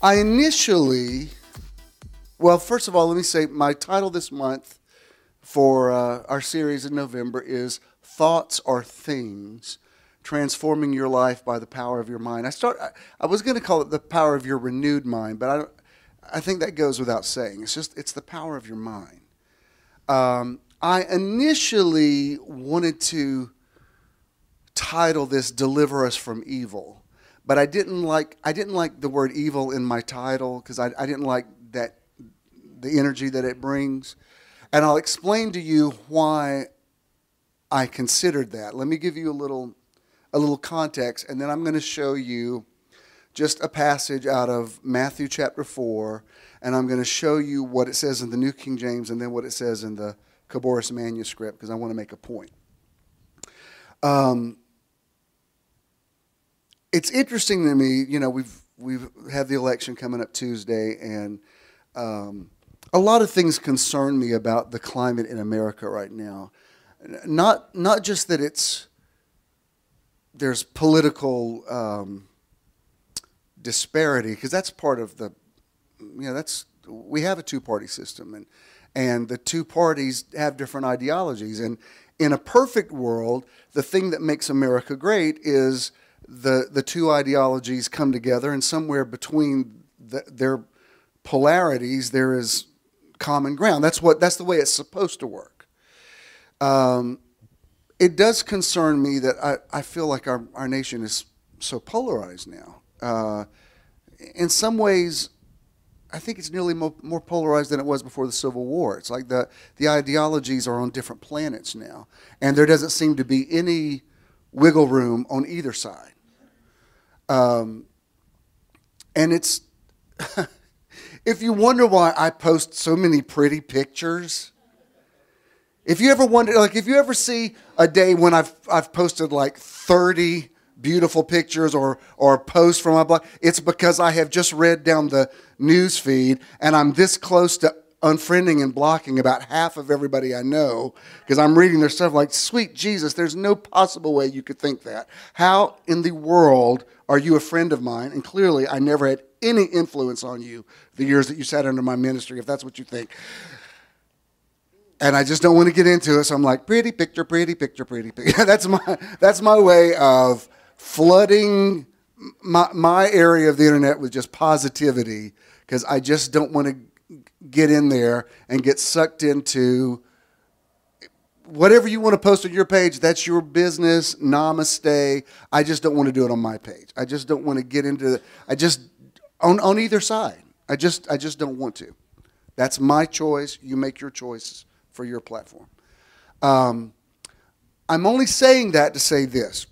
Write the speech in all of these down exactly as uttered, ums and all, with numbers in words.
I initially, well, first of all, let me say my title this month for uh, our series in November is Thoughts Are Things, Transforming Your Life by the Power of Your Mind. I start. I, I was going to call it the power of your renewed mind, but I, don't, I think that goes without saying. It's just, it's the power of your mind. Um, I initially wanted to title this "Deliver Us from Evil." But I didn't like I didn't like the word evil in my title because I, I didn't like that the energy that it brings. And I'll explain to you why I considered that. Let me give you a little a little context, and then I'm going to show you just a passage out of Matthew chapter four, and I'm going to show you what it says in the New King James and then what it says in the Caboris manuscript because I want to make a point. Um It's interesting to me, you know, we've we've had the election coming up Tuesday, and um, a lot of things concern me about the climate in America right now. Not not just that it's there's political um, disparity, because that's part of the, you know, that's we have a two-party system, and and the two parties have different ideologies, and in a perfect world, the thing that makes America great is the the two ideologies come together, and somewhere between the, their polarities there is common ground. That's what that's the way it's supposed to work. Um, it does concern me that I, I feel like our, our nation is so polarized now. Uh, in some ways, I think it's nearly more, more polarized than it was before the Civil War. It's like the, the ideologies are on different planets now, and there doesn't seem to be any wiggle room on either side. Um, and it's, if you wonder why I post so many pretty pictures, if you ever wonder, like if you ever see a day when I've I've posted like thirty beautiful pictures or or posts from my blog, it's because I have just read down the news feed and I'm this close to unfriending and blocking about half of everybody I know because I'm reading their stuff like, sweet Jesus, there's no possible way you could think that. How in the world are you a friend of mine? And clearly I never had any influence on you the years that you sat under my ministry, if that's what you think. And I just don't want to get into it, so I'm like, pretty picture, pretty picture, pretty picture. that's my that's my way of flooding my, my area of the internet with just positivity because I just don't want to get in there and get sucked into whatever you want to post on your page. That's your business. Namaste. I just don't want to do it on my page. I just don't want to get into it. I just on on either side. I just I just don't want to. That's my choice. You make your choices for your platform. Um, I'm only saying that to say this.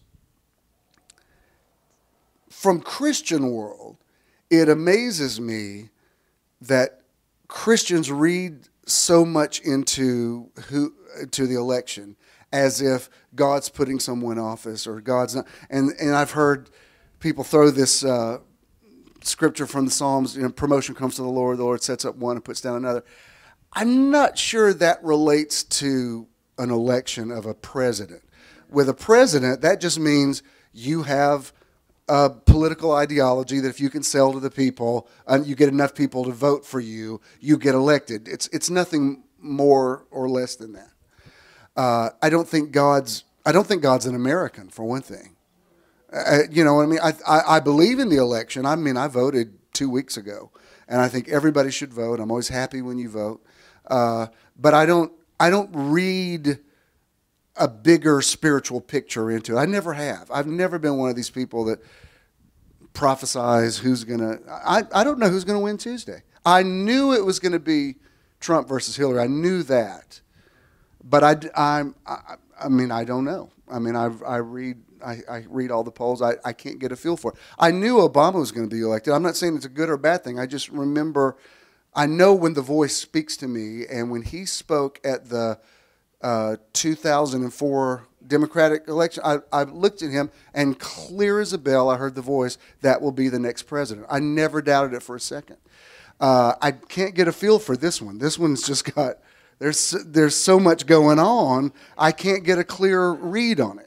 From Christian world, it amazes me that Christians read so much into who to the election as if God's putting someone in office or God's not. And and I've heard people throw this uh, scripture from the Psalms, you know, promotion comes to the Lord, the Lord sets up one and puts down another. I'm not sure that relates to an election of a president. With a president, that just means you have a political ideology that if you can sell to the people and you get enough people to vote for you, you get elected. It's it's nothing more or less than that. Uh, I don't think God's I don't think God's an American, for one thing. Uh, you know what I mean? I, I I believe in the election. I mean, I voted two weeks ago, and I think everybody should vote. I'm always happy when you vote, uh, but I don't I don't read a bigger spiritual picture into it. I never have. I've never been one of these people that prophesies who's going to... I, I don't know who's going to win Tuesday. I knew it was going to be Trump versus Hillary. I knew that. But I, I'm, I, I mean, I don't know. I mean, I, I read I, I read all the polls. I, I can't get a feel for it. I knew Obama was going to be elected. I'm not saying it's a good or bad thing. I just remember... I know when the voice speaks to me, and when he spoke at the uh, two thousand four Democratic election, I, I looked at him, and clear as a bell, I heard the voice, that will be the next president. I never doubted it for a second. Uh, I can't get a feel for this one. This one's just got, there's, there's so much going on, I can't get a clear read on it.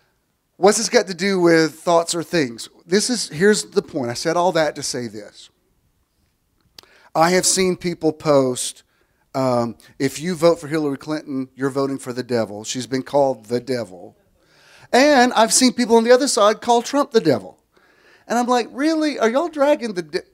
What's this got to do with thoughts or things? This is, here's the point. I said all that to say this. I have seen people post, um, if you vote for Hillary Clinton, you're voting for the devil. She's been called the devil. And I've seen people on the other side call Trump the devil. And I'm like, really? Are y'all dragging the de-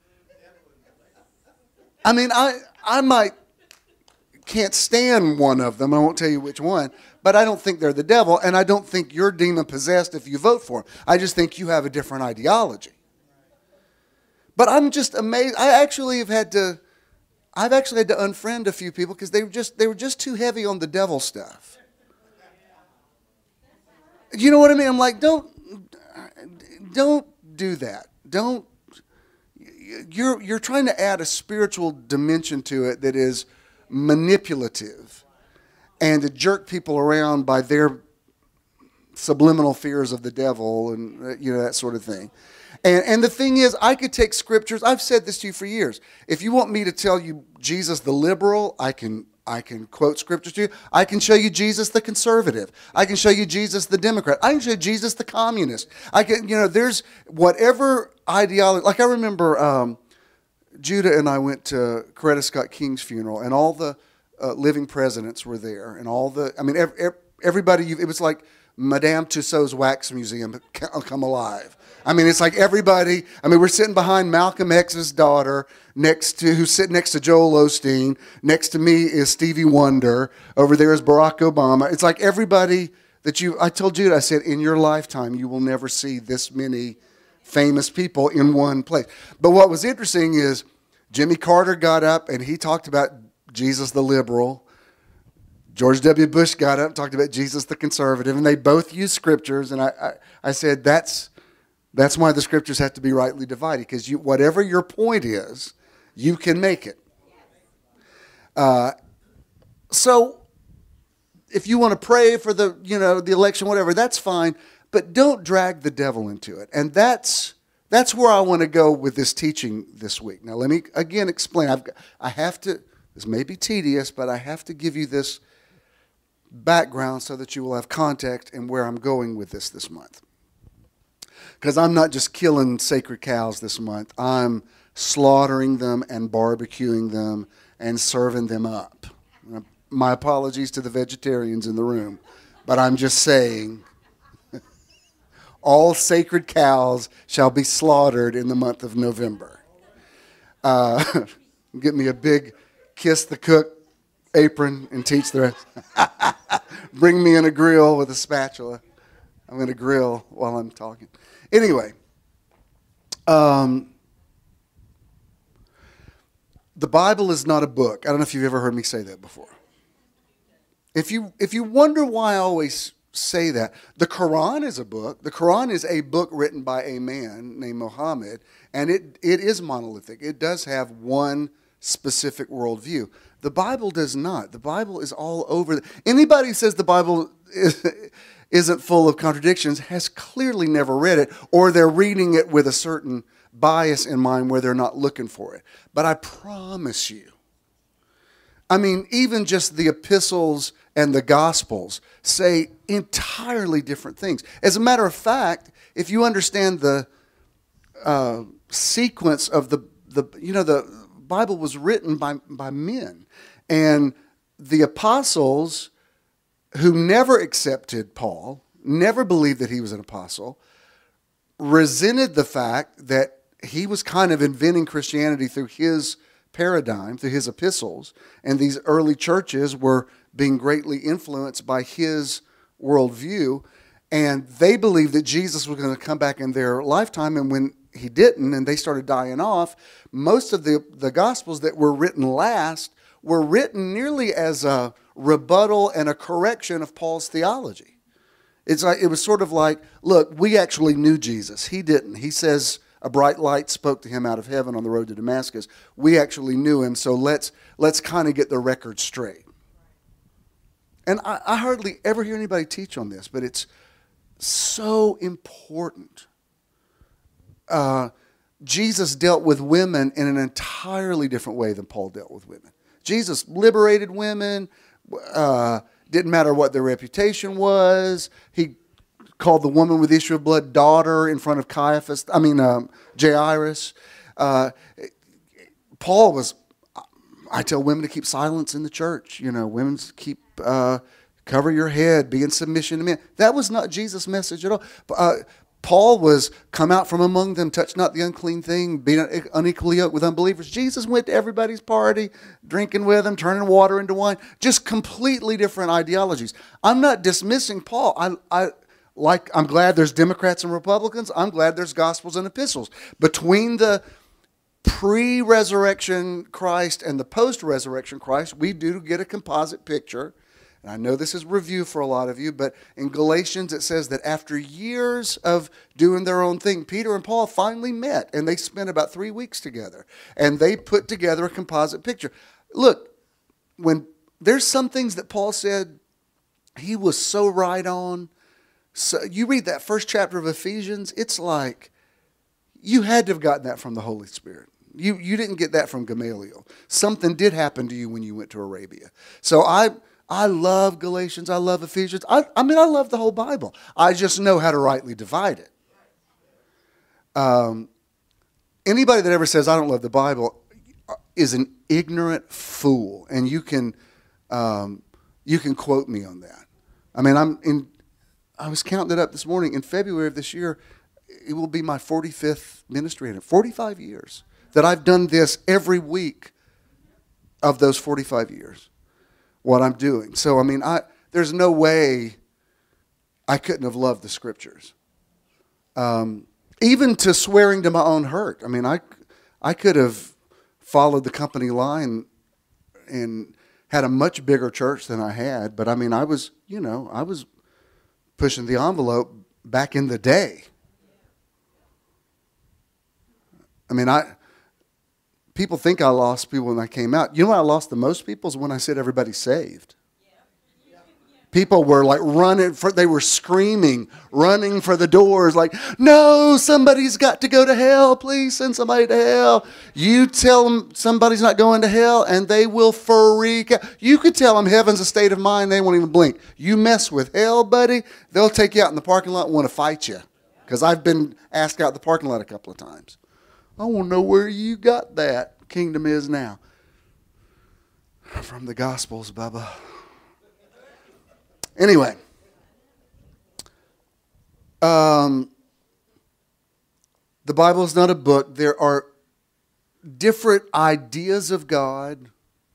I mean, I I might can't stand one of them. I won't tell you which one. But I don't think they're the devil. And I don't think you're demon-possessed if you vote for them. I just think you have a different ideology. But I'm just amazed. I actually have had to, I've actually had to unfriend a few people because they were just they were just too heavy on the devil stuff. You know what I mean? I'm like, don't, don't do that. Don't. You're you're trying to add a spiritual dimension to it that is manipulative, and to jerk people around by their subliminal fears of the devil and you know that sort of thing. And, and the thing is, I could take scriptures. I've said this to you for years. If you want me to tell you Jesus the liberal, I can I can quote scriptures to you. I can show you Jesus the conservative. I can show you Jesus the Democrat. I can show you Jesus the communist. I can, you know, there's whatever ideology. Like I remember um, Judah and I went to Coretta Scott King's funeral, and all the uh, living presidents were there, and all the, I mean, every, everybody. It was like Madame Tussauds Wax Museum come alive. I mean, it's like everybody. I mean, we're sitting behind Malcolm X's daughter, next to who's sitting next to Joel Osteen. Next to me is Stevie Wonder. Over there is Barack Obama. It's like everybody that you. I told you, I said, in your lifetime, you will never see this many famous people in one place. But what was interesting is Jimmy Carter got up and he talked about Jesus the liberal. George W. Bush got up and talked about Jesus the conservative, and they both used scriptures. And I, I, I said, that's. That's why the scriptures have to be rightly divided, because you, whatever your point is, you can make it. Uh, so, if you want to pray for the, you know, the election, whatever, that's fine. But don't drag the devil into it. And that's that's where I want to go with this teaching this week. Now, let me again explain. I've got, I have to. This may be tedious, but I have to give you this background so that you will have context and where I'm going with this this month. Because I'm not just killing sacred cows this month. I'm slaughtering them and barbecuing them and serving them up. My apologies to the vegetarians in the room. But I'm just saying, all sacred cows shall be slaughtered in the month of November. Uh, get me a big kiss the cook apron and teach the rest. Bring me in a grill with a spatula. I'm going to grill while I'm talking. Anyway, um, the Bible is not a book. I don't know if you've ever heard me say that before. If you if you wonder why I always say that, the Quran is a book. The Quran is a book written by a man named Muhammad, and it it is monolithic. It does have one specific worldview. The Bible does not. The Bible is all over. Anybody who says the Bible is, isn't full of contradictions has clearly never read it, or they're reading it with a certain bias in mind where they're not looking for it. But I promise you, I mean, even just the epistles and the gospels say entirely different things. As a matter of fact, if you understand the uh, sequence of the, the, you know, the Bible was written by, by men. And the apostles who never accepted Paul, never believed that he was an apostle, resented the fact that he was kind of inventing Christianity through his paradigm, through his epistles, and these early churches were being greatly influenced by his worldview, and they believed that Jesus was going to come back in their lifetime, and when he didn't, and they started dying off, most of the, the Gospels that were written last were written nearly as a rebuttal and a correction of Paul's theology. It's like, it was sort of like, look, we actually knew Jesus. He didn't. He says a bright light spoke to him out of heaven on the road to Damascus. We actually knew him, so let's let's kind of get the record straight. And I, I hardly ever hear anybody teach on this, but it's so important. Uh, Jesus dealt with women in an entirely different way than Paul dealt with women. Jesus liberated women. Uh, didn't matter what their reputation was. He called the woman with the issue of blood daughter in front of Caiaphas. I mean, um, Jairus. Uh, Paul was, I tell women to keep silence in the church. You know, women keep, uh, cover your head, be in submission to men. That was not Jesus' message at all. Uh, Paul was, come out from among them, touch not the unclean thing, be unequally yoked with unbelievers. Jesus went to everybody's party, drinking with them, turning water into wine. Just completely different ideologies. I'm not dismissing Paul. I, I like. I'm glad there's Democrats and Republicans. I'm glad there's Gospels and epistles. Between the pre-resurrection Christ and the post-resurrection Christ, we do get a composite picture. And I know this is review for a lot of you, but in Galatians it says that after years of doing their own thing, Peter and Paul finally met, and they spent about three weeks together. And they put together a composite picture. Look, when there's some things that Paul said, he was so right on. So you read that first chapter of Ephesians, it's like you had to have gotten that from the Holy Spirit. You, you didn't get that from Gamaliel. Something did happen to you when you went to Arabia. So I... I love Galatians. I love Ephesians. I, I mean, I love the whole Bible. I just know how to rightly divide it. Um, anybody that ever says, I don't love the Bible, is an ignorant fool. And you can, um, you can quote me on that. I mean, I'm in, I was counting it up this morning. In February of this year, it will be my forty-fifth ministry in it. forty-five years that I've done this every week of those forty-five years. What I'm doing. So, I mean, I there's no way I couldn't have loved the Scriptures. Um, even to swearing to my own hurt. I mean, I, I could have followed the company line and had a much bigger church than I had. But, I mean, I was, you know, I was pushing the envelope back in the day. I mean, I... People think I lost people when I came out. You know when I lost the most people is when I said everybody's saved. People were like running, for, they were screaming, running for the doors like, no, somebody's got to go to hell. Please send somebody to hell. You tell them somebody's not going to hell and they will freak out. You could tell them heaven's a state of mind, they won't even blink. You mess with hell, buddy, they'll take you out in the parking lot and want to fight you. Because I've been asked out in the parking lot a couple of times. I want to know where you got that. Kingdom is now. From the Gospels, Bubba. Anyway. Um, the Bible is not a book. There are different ideas of God.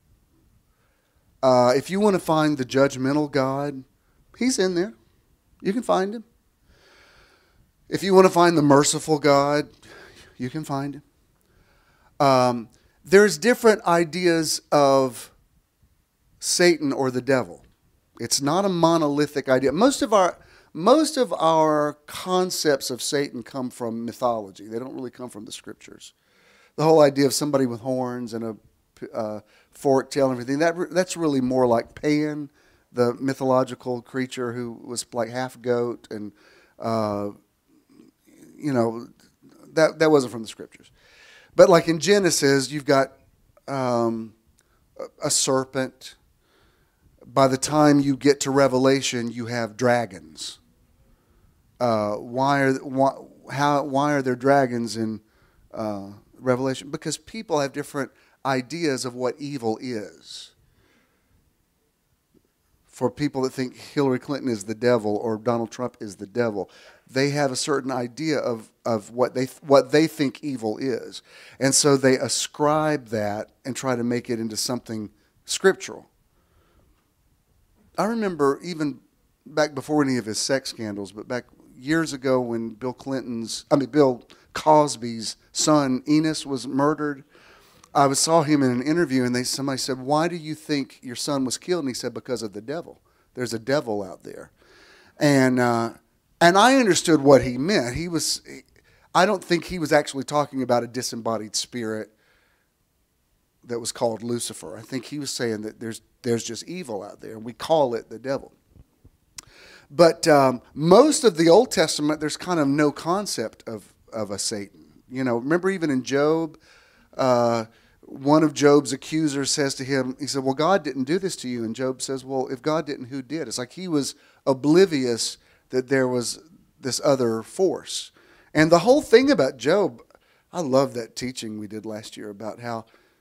Uh, if you want to find the judgmental God, he's in there. You can find him. If you want to find the merciful God, you can find him. Um, there's different ideas of Satan or the devil. It's not a monolithic idea. Most of our most of our concepts of Satan come from mythology. They don't really come from the Scriptures. The whole idea of somebody with horns and a uh, forked tail and everything, that that's really more like Pan, the mythological creature who was like half goat, and uh, you know, that that wasn't from the Scriptures. But like in Genesis, you've got um, a, a serpent. By the time you get to Revelation, you have dragons. Uh, why are why, how why are there dragons in uh, Revelation? Because people have different ideas of what evil is. For people that think Hillary Clinton is the devil or Donald Trump is the devil, they have a certain idea of, of what they what they think evil is. And so they ascribe that and try to make it into something scriptural. I remember even back before any of his sex scandals, but back years ago when Bill Clinton's, I mean Bill Cosby's son Enos was murdered, I was, saw him in an interview, and they somebody said, "Why do you think your son was killed?" And he said, "Because of the devil. There's a devil out there." And uh, and I understood what he meant. He was, I don't think he was actually talking about a disembodied spirit that was called Lucifer. I think he was saying that there's there's just evil out there, and we call it the devil. But um, most of the Old Testament, there's kind of no concept of of a Satan. You know, remember even in Job. Uh, one of Job's accusers says to him, he said, "Well, God didn't do this to you." And Job says, "Well, if God didn't, who did?" It's like he was oblivious that there was this other force. And the whole thing about Job, I love that teaching we did last year about how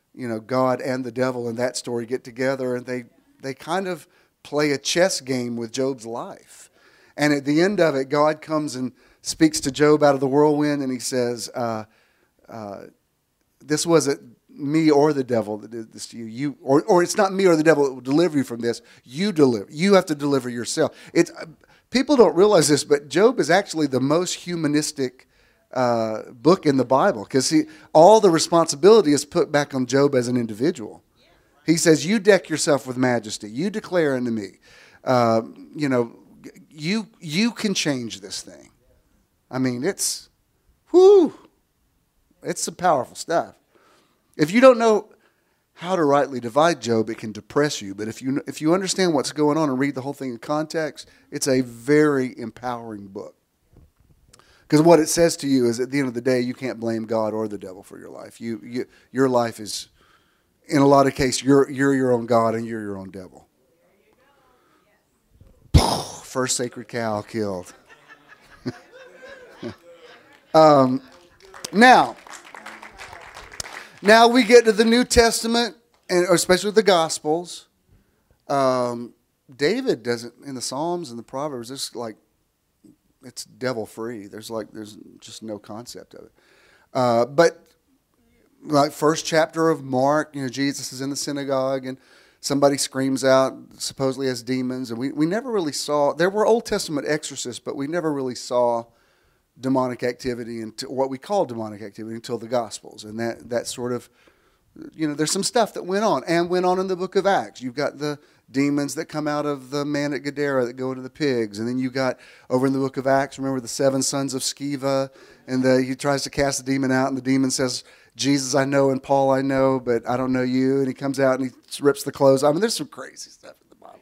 you know, God and the devil in that story get together, and they they kind of play a chess game with Job's life. And at the end of it, God comes and speaks to Job out of the whirlwind, and he says, uh, uh, this wasn't me or the devil that did this to you. You or, or it's not me or the devil that will deliver you from this. You deliver. You have to deliver yourself. It's people don't realize this, but Job is actually the most humanistic uh, book in the Bible, because all the responsibility is put back on Job as an individual. He says, "You deck yourself with majesty. You declare unto me, uh, you know, you you can change this thing." I mean, it's, whoo, it's some powerful stuff. If you don't know how to rightly divide Job, it can depress you. But if you if you understand what's going on and read the whole thing in context, it's a very empowering book. Because what it says to you is, at the end of the day, you can't blame God or the devil for your life. You, you your life is, in a lot of cases, you're you're your own God and you're your own devil. First sacred cow killed. um, now. Now we get to the New Testament, and especially with the Gospels. Um, David doesn't, in the Psalms and the Proverbs, it's like, it's devil free. There's like, there's just no concept of it. Uh, but like first chapter of Mark, you know, Jesus is in the synagogue and somebody screams out, supposedly has demons, and we, we never really saw, there were Old Testament exorcists, but we never really saw demonic activity and what we call demonic activity until the Gospels. And that, that sort of, you know, there's some stuff that went on and went on in the book of Acts. You've got the demons that come out of the man at Gadara that go into the pigs. And then you got over in the book of Acts, remember the seven sons of Sceva, and the, he tries to cast the demon out, and the demon says, "Jesus I know and Paul I know, but I don't know you." And he comes out and he rips the clothes. I mean, there's some crazy stuff.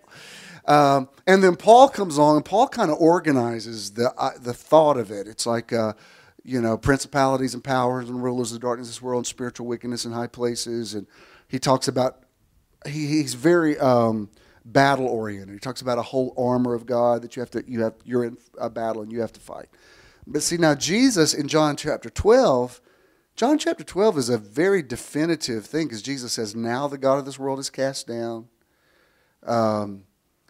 Um, and then Paul comes along, and Paul kind of organizes the uh, the thought of it. It's like, uh, you know, principalities and powers and rulers of darkness of this world, and spiritual wickedness in high places. And he talks about, he, he's very um, battle oriented. He talks about a whole armor of God that you have to, you have, you're in a battle and you have to fight. But see, now Jesus in John chapter twelve, John chapter twelve is a very definitive thing, because Jesus says, "Now the God of this world is cast down." Um,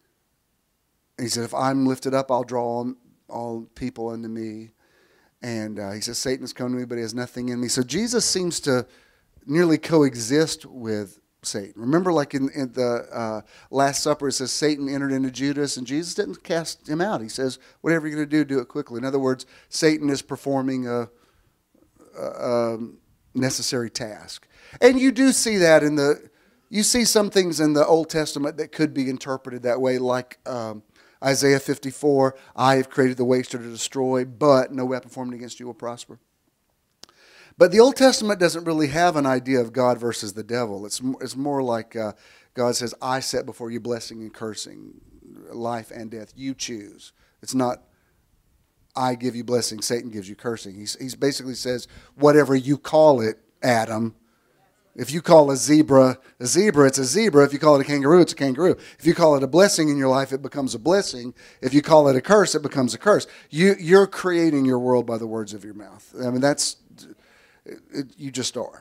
He said, "If I'm lifted up, I'll draw all, all people unto me." And uh, he says, "Satan has come to me, but he has nothing in me." So Jesus seems to nearly coexist with Satan. Remember, like in, in the uh, Last Supper, it says Satan entered into Judas, and Jesus didn't cast him out. He says, "Whatever you're going to do, do it quickly." In other words, Satan is performing a, a, a necessary task. And you do see that in the, you see some things in the Old Testament that could be interpreted that way, like Um, Isaiah fifty-four, "I have created the waster to destroy, but no weapon formed against you will prosper." But the Old Testament doesn't really have an idea of God versus the devil. It's more, it's more like uh, God says, "I set before you blessing and cursing, life and death. You choose." It's not, "I give you blessing, Satan gives you cursing." He's, he's basically says, whatever you call it, Adam. If you call a zebra a zebra, it's a zebra. If you call it a kangaroo, it's a kangaroo. If you call it a blessing in your life, it becomes a blessing. If you call it a curse, it becomes a curse. You, you're creating your world by the words of your mouth. I mean, that's, it, you just are.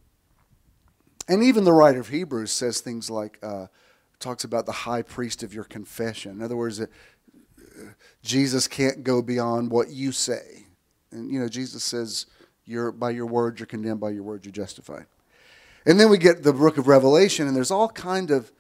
And even the writer of Hebrews says things like, uh, talks about the high priest of your confession. In other words, uh, Jesus can't go beyond what you say. And, you know, Jesus says, you're, by your words, you're condemned. By your words, you're justified. And then we get the book of Revelation, and there's all kind of,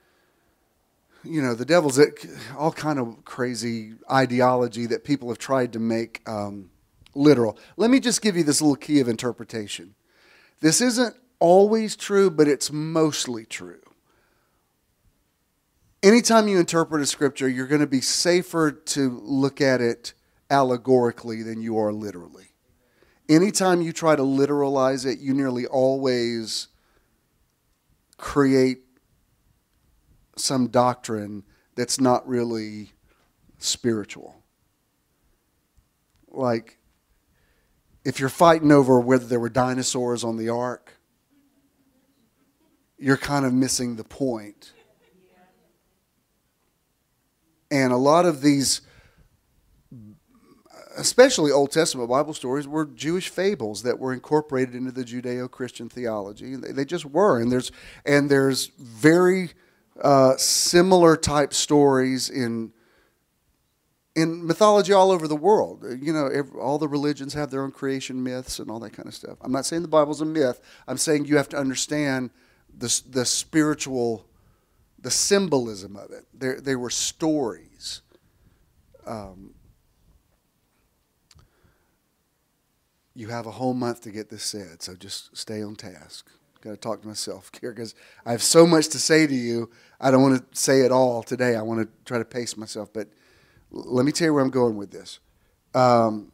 you know, the devil's all kind of crazy ideology that people have tried to make um, literal. Let me just give you this little key of interpretation. This isn't always true, but it's mostly true. Anytime you interpret a scripture, you're going to be safer to look at it allegorically than you are literally. Anytime you try to literalize it, you nearly always create some doctrine that's not really spiritual. Like, if you're fighting over whether there were dinosaurs on the ark, you're kind of missing the point. And a lot of these especially Old Testament Bible stories, were Jewish fables that were incorporated into the Judeo-Christian theology. They, they just were, and there's and there's very uh, similar type stories in in mythology all over the world. You know, every, all the religions have their own creation myths and all that kind of stuff. I'm not saying the Bible's a myth. I'm saying you have to understand the the spiritual, the symbolism of it. They they were stories. Um, You have a whole month to get this said, so just stay on task. Got to talk to myself here because I have so much to say to you. I don't want to say it all today. I want to try to pace myself, but let me tell you where I'm going with this. Um,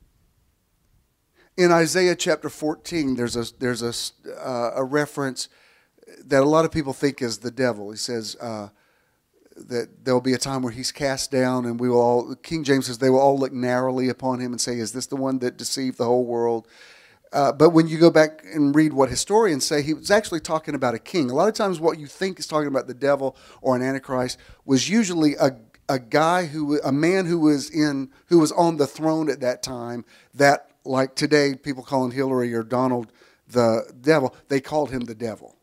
in Isaiah chapter fourteen, there's a there's a uh, a reference that a lot of people think is the devil. He says uh, that there will be a time where he's cast down, and we will all, King James says, they will all look narrowly upon him and say, is this the one that deceived the whole world? Uh, but when you go back and read what historians say, he was actually talking about a king. A lot of times what you think is talking about the devil or an antichrist was usually a, a guy who, a man who was in, who was on the throne at that time that, like today, people calling Hillary or Donald the devil, they called him the devil.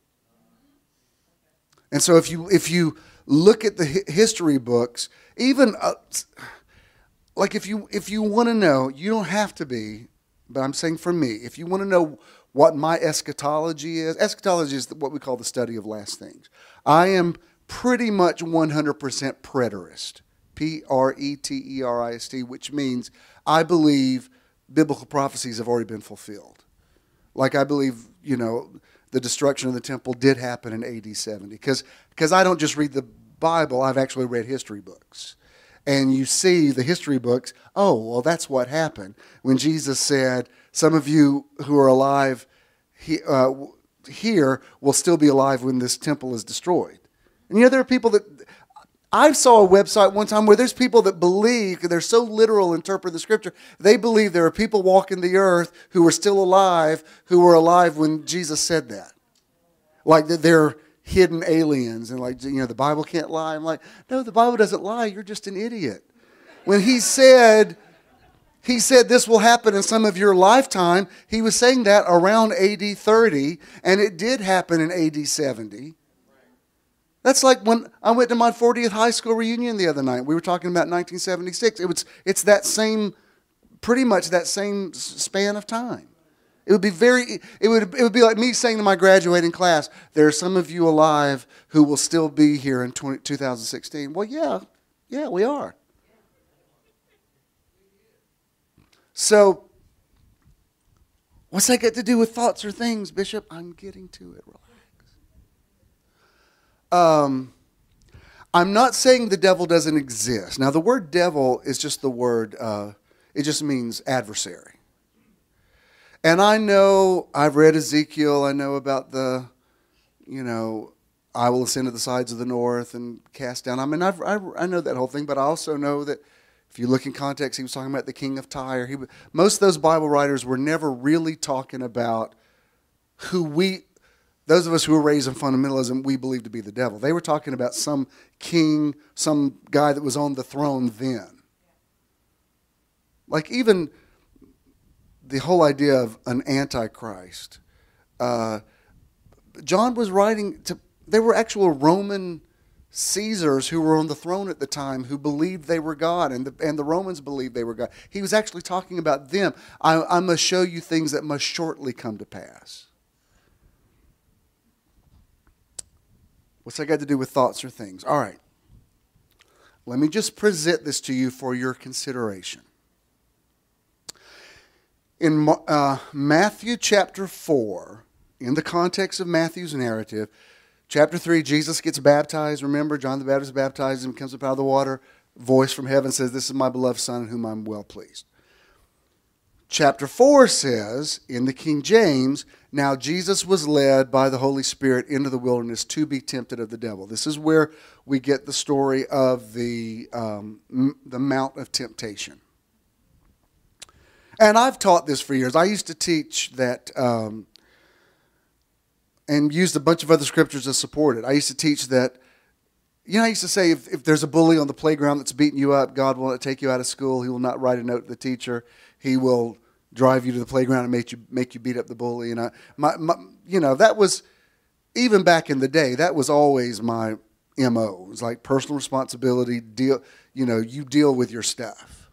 And so if you, if you, look at the history books, even uh, like if you if you want to know, you don't have to be, but I'm saying for me, if you want to know what my eschatology is, eschatology is what we call the study of last things. I am pretty much one hundred percent preterist, P R E T E R I S T, which means I believe biblical prophecies have already been fulfilled. Like I believe, you know, the destruction of the temple did happen in A D seventy. Because because I don't just read the Bible, I've actually read history books. And you see the history books, oh, well, that's what happened. When Jesus said, some of you who are alive he, uh, here will still be alive when this temple is destroyed. And you know, there are people that, I saw a website one time where there's people that believe, they're so literal interpret the scripture, they believe there are people walking the earth who are still alive, who were alive when Jesus said that. Like that they're hidden aliens, and like, you know, the Bible can't lie. I'm like, no, the Bible doesn't lie. You're just an idiot. When he said, he said this will happen in some of your lifetime, he was saying that around A D thirty, and it did happen in A D seventy. That's like when I went to my fortieth high school reunion the other night. We were talking about nineteen seventy-six. It was, it's that same, pretty much that same span of time. It would be very, it would, it would be like me saying to my graduating class, there are some of you alive who will still be here in twenty, two thousand sixteen. Well, yeah, yeah, we are. So, what's that got to do with thoughts or things, Bishop? I'm getting to it. Relax. Um, I'm not saying the devil doesn't exist. Now, the word devil is just the word, uh, it just means adversary. And I know, I've read Ezekiel, I know about the, you know, I will ascend to the sides of the north and cast down. I mean, I've, I, I know that whole thing, but I also know that if you look in context, he was talking about the king of Tyre. He, most of those Bible writers were never really talking about who we, those of us who were raised in fundamentalism, we believe to be the devil. They were talking about some king, some guy that was on the throne then. Like even the whole idea of an antichrist. Uh, John was writing to, there were actual Roman Caesars who were on the throne at the time who believed they were God, and the, and the Romans believed they were God. He was actually talking about them. I, I must show you things that must shortly come to pass. What's that got to do with thoughts or things? All right. Let me just present this to you for your consideration. In uh, Matthew chapter four, in the context of Matthew's narrative, chapter three, Jesus gets baptized. Remember, John the Baptist baptizes him, comes up out of the water. Voice from heaven says, this is my beloved Son in whom I'm well pleased. Chapter four says, in the King James, now Jesus was led by the Holy Spirit into the wilderness to be tempted of the devil. This is where we get the story of the, um, the Mount of Temptation. And I've taught this for years. I used to teach that, um, and used a bunch of other scriptures to support it. I used to teach that You know, I used to say, if, if there's a bully on the playground that's beating you up, God will not take you out of school. He will not write a note to the teacher. He will drive you to the playground and make you make you beat up the bully. And I, my, my, you know, that was, even back in the day, that was always my M O. It was like personal responsibility. Deal, you know, you deal with your stuff.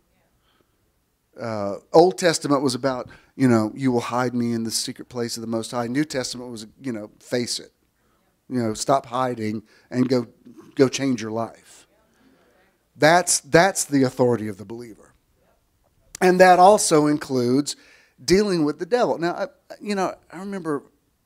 Uh, Old Testament was about, you know, you will hide me in the secret place of the Most High. New Testament was, you know, face it. You know, stop hiding and go go change your life. That's that's the authority of the believer. And that also includes dealing with the devil. Now, I, you know, I remember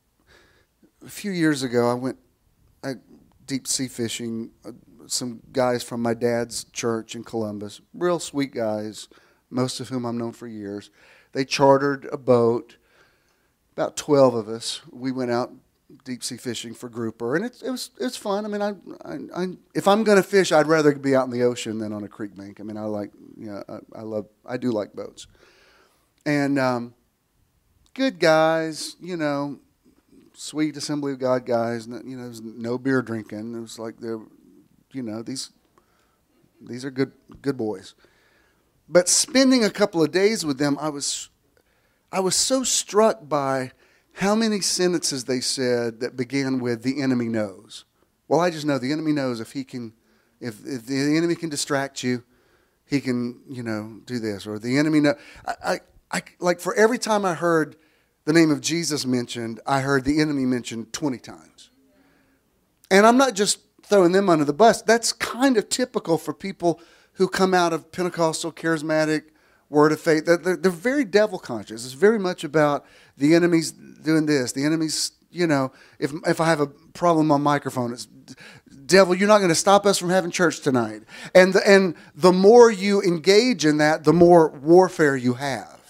a few years ago I went I, deep sea fishing. Uh, some guys from my dad's church in Columbus, real sweet guys, most of whom I've known for years. They chartered a boat, about twelve of us. We went out deep sea fishing for grouper, and it's it was it's fun. I mean, I, I, I if I'm going to fish, I'd rather be out in the ocean than on a creek bank. I mean, I like you know I, I love I do like boats, and um, good guys, you know, sweet Assembly of God guys. You know, there's no beer drinking. It was like they're, you know, these these are good good boys. But spending a couple of days with them, I was I was so struck by how many sentences they said that began with "the enemy knows." Well, I just know the enemy knows if he can, if, if the enemy can distract you, he can, you know, do this. Or the enemy know. I, I, I like for every time I heard the name of Jesus mentioned, I heard the enemy mentioned twenty times. And I'm not just throwing them under the bus. That's kind of typical for people who come out of Pentecostal, charismatic, Word of faith. They're, they're, they're very devil conscious. It's very much about the enemy's doing this. The enemy's, you know, if if I have a problem on microphone, it's, devil, you're not going to stop us from having church tonight. And the, and the more you engage in that, the more warfare you have.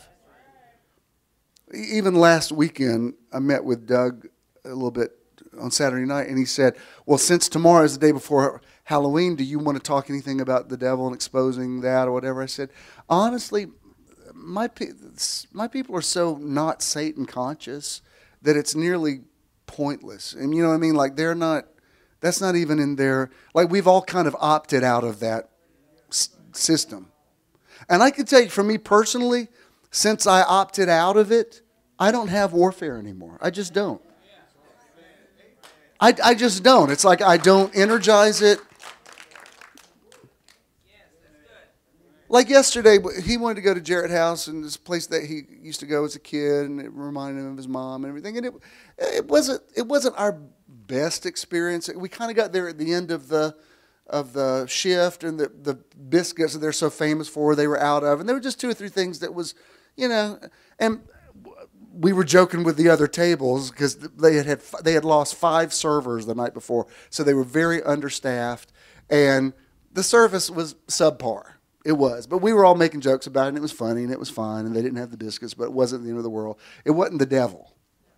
Even last weekend, I met with Doug a little bit on Saturday night, and he said, well, since tomorrow is the day before Halloween, do you want to talk anything about the devil and exposing that or whatever? I said, honestly, my my people are so not Satan conscious that it's nearly pointless. And you know what I mean? Like they're not, that's not even in their, like we've all kind of opted out of that s- system. And I can tell you, for me personally, since I opted out of it, I don't have warfare anymore. I just don't. I, I just don't. It's like I don't energize it. Like yesterday, he wanted to go to Jarrett House, and this place that he used to go as a kid, and it reminded him of his mom and everything. And it it wasn't it wasn't our best experience. We kind of got there at the end of the of the shift, and the the biscuits that they're so famous for, they were out of, and there were just two or three things that was, you know, and we were joking with the other tables because they had, had they had lost five servers the night before, so they were very understaffed, and the service was subpar. It was, but we were all making jokes about it, and it was funny, and it was fine, and they didn't have the biscuits, but it wasn't the end of the world. It wasn't the devil.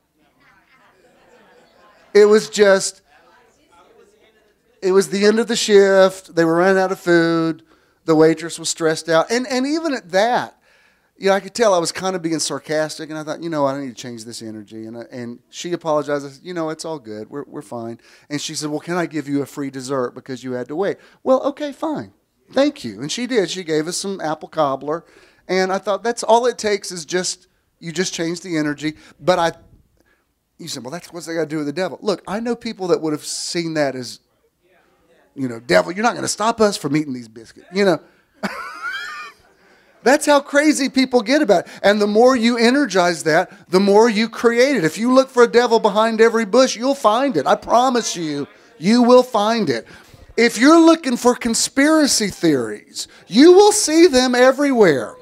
It was just, it was the end of the shift. They were running out of food. The waitress was stressed out, and and even at that, you know, I could tell I was kind of being sarcastic, and I thought, you know, I need to change this energy. And I, and she apologized. I said, you know, it's all good. We're we're fine. And she said, well, can I give you a free dessert because you had to wait? Well, okay, fine. Thank you. And she did. She gave us some apple cobbler. And I thought that's all it takes is just, you just change the energy. But I, you said, well, that's what's that got to do with the devil. Look, I know people that would have seen that as, you know, devil, you're not going to stop us from eating these biscuits. You know. That's how crazy people get about it. And the more you energize that, the more you create it. If you look for a devil behind every bush, you'll find it. I promise you, you will find it. If you're looking for conspiracy theories, you will see them everywhere.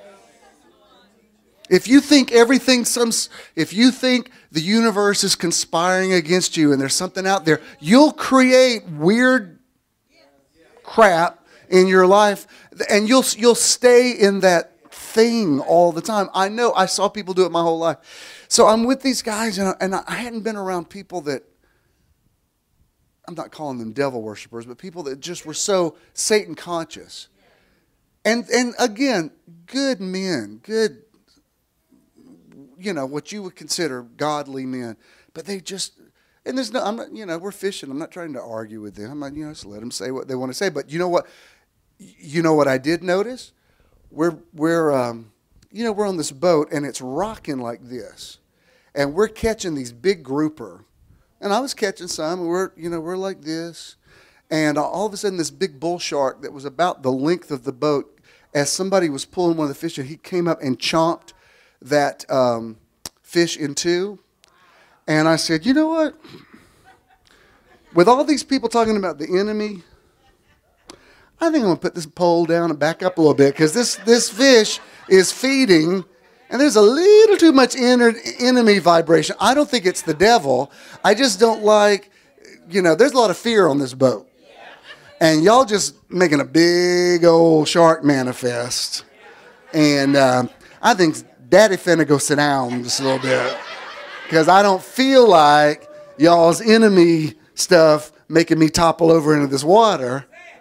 If you think everything, some, if you think the universe is conspiring against you and there's something out there, you'll create weird crap in your life, and you'll you'll stay in that thing all the time. I know. I saw people do it my whole life. So I'm with these guys, and I, and I hadn't been around people that, I'm not calling them devil worshipers, but people that just were so Satan conscious. And and again, good men, good, you know, what you would consider godly men. But they just, And there's no, I'm not, you know, we're fishing. I'm not trying to argue with them. I'm not, you know, just let them say what they want to say. But you know what? You know what I did notice? We're, we're, um, you know, we're on this boat and it's rocking like this. And we're catching these big grouper. And I was catching some. And we're, you know, we're like this. And all of a sudden this big bull shark that was about the length of the boat, as somebody was pulling one of the fish, he came up and chomped that um, fish in two. And I said, you know what? With all these people talking about the enemy, I think I'm going to put this pole down and back up a little bit because this, this fish is feeding, and there's a little too much inner enemy vibration. I don't think it's the devil. I just don't like, you know, there's a lot of fear on this boat. And y'all just making a big old shark manifest. And uh, I think Daddy finna go sit down just a little bit. Because I don't feel like y'all's enemy stuff making me topple over into this water.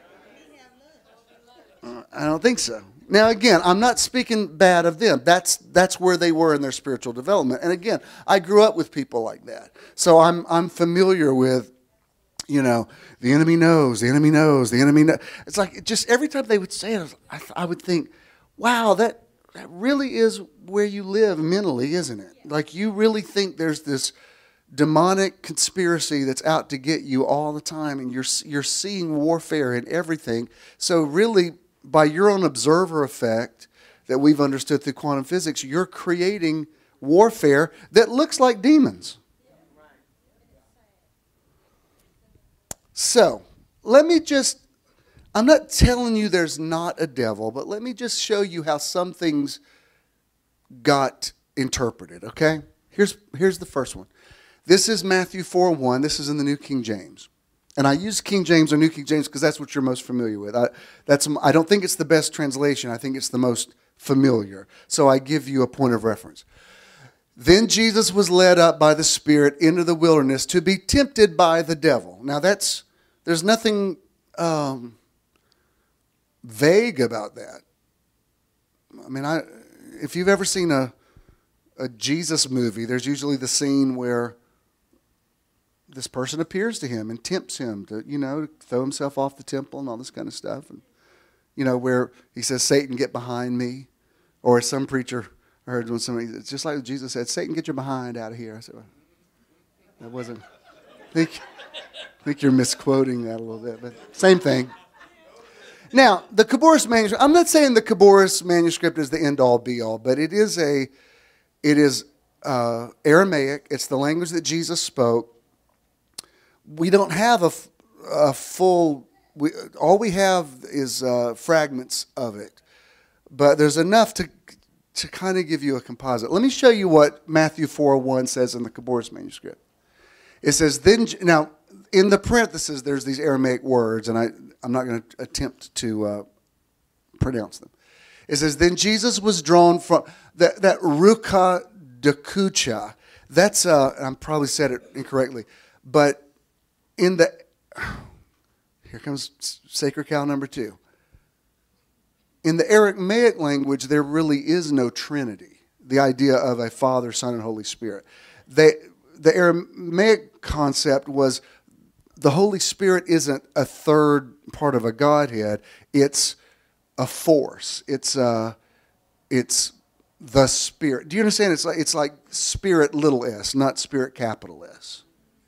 Uh, I don't think so. Now, again, I'm not speaking bad of them. That's that's where they were in their spiritual development. And again, I grew up with people like that. So I'm I'm familiar with, you know, the enemy knows, the enemy knows, the enemy knows. It's like just every time they would say it, I, I would think, wow, that that really is where you live mentally, isn't it? Like you really think there's this demonic conspiracy that's out to get you all the time, and you're you're seeing warfare in everything. So really, by your own observer effect that we've understood through quantum physics, you're creating warfare that looks like demons. So let me just, I'm not telling you there's not a devil, but let me just show you how some things got interpreted, okay? Here's, here's the first one. This is Matthew four one. This is in the New King James. And I use King James or New King James because that's what you're most familiar with. I, that's, I don't think it's the best translation. I think it's the most familiar. So I give you a point of reference. Then Jesus was led up by the Spirit into the wilderness to be tempted by the devil. Now that's, there's nothing um, vague about that. I mean, I, if you've ever seen a, a Jesus movie, there's usually the scene where this person appears to him and tempts him to, you know, throw himself off the temple and all this kind of stuff. And, you know, where he says, Satan, get behind me. Or some preacher, I heard when somebody, it's just like Jesus said, Satan, get your behind out of here. I said, well, that wasn't, I think, I think you're misquoting that a little bit, but same thing. Now, the Khabouris manuscript, I'm not saying the Khabouris manuscript is the end-all, be-all, but it is a, it is uh, Aramaic. It's the language that Jesus spoke. We don't have a, a full, we, all we have is uh, fragments of it. But there's enough to to kind of give you a composite. Let me show you what Matthew four one says in the Khabouris manuscript. It says, then, now, in the parentheses, there's these Aramaic words, and I, I'm not going to attempt to uh, pronounce them. It says, then Jesus was drawn from, that, that ruka dakucha, that's, uh, I probably said it incorrectly, but in the, here comes sacred cow number two. In the Aramaic language, there really is no Trinity, the idea of a Father, Son, and Holy Spirit. They, the Aramaic concept was the Holy Spirit isn't a third part of a Godhead. It's a force. It's, uh, it's the Spirit. Do you understand? It's like, it's like Spirit little s, not Spirit capital S.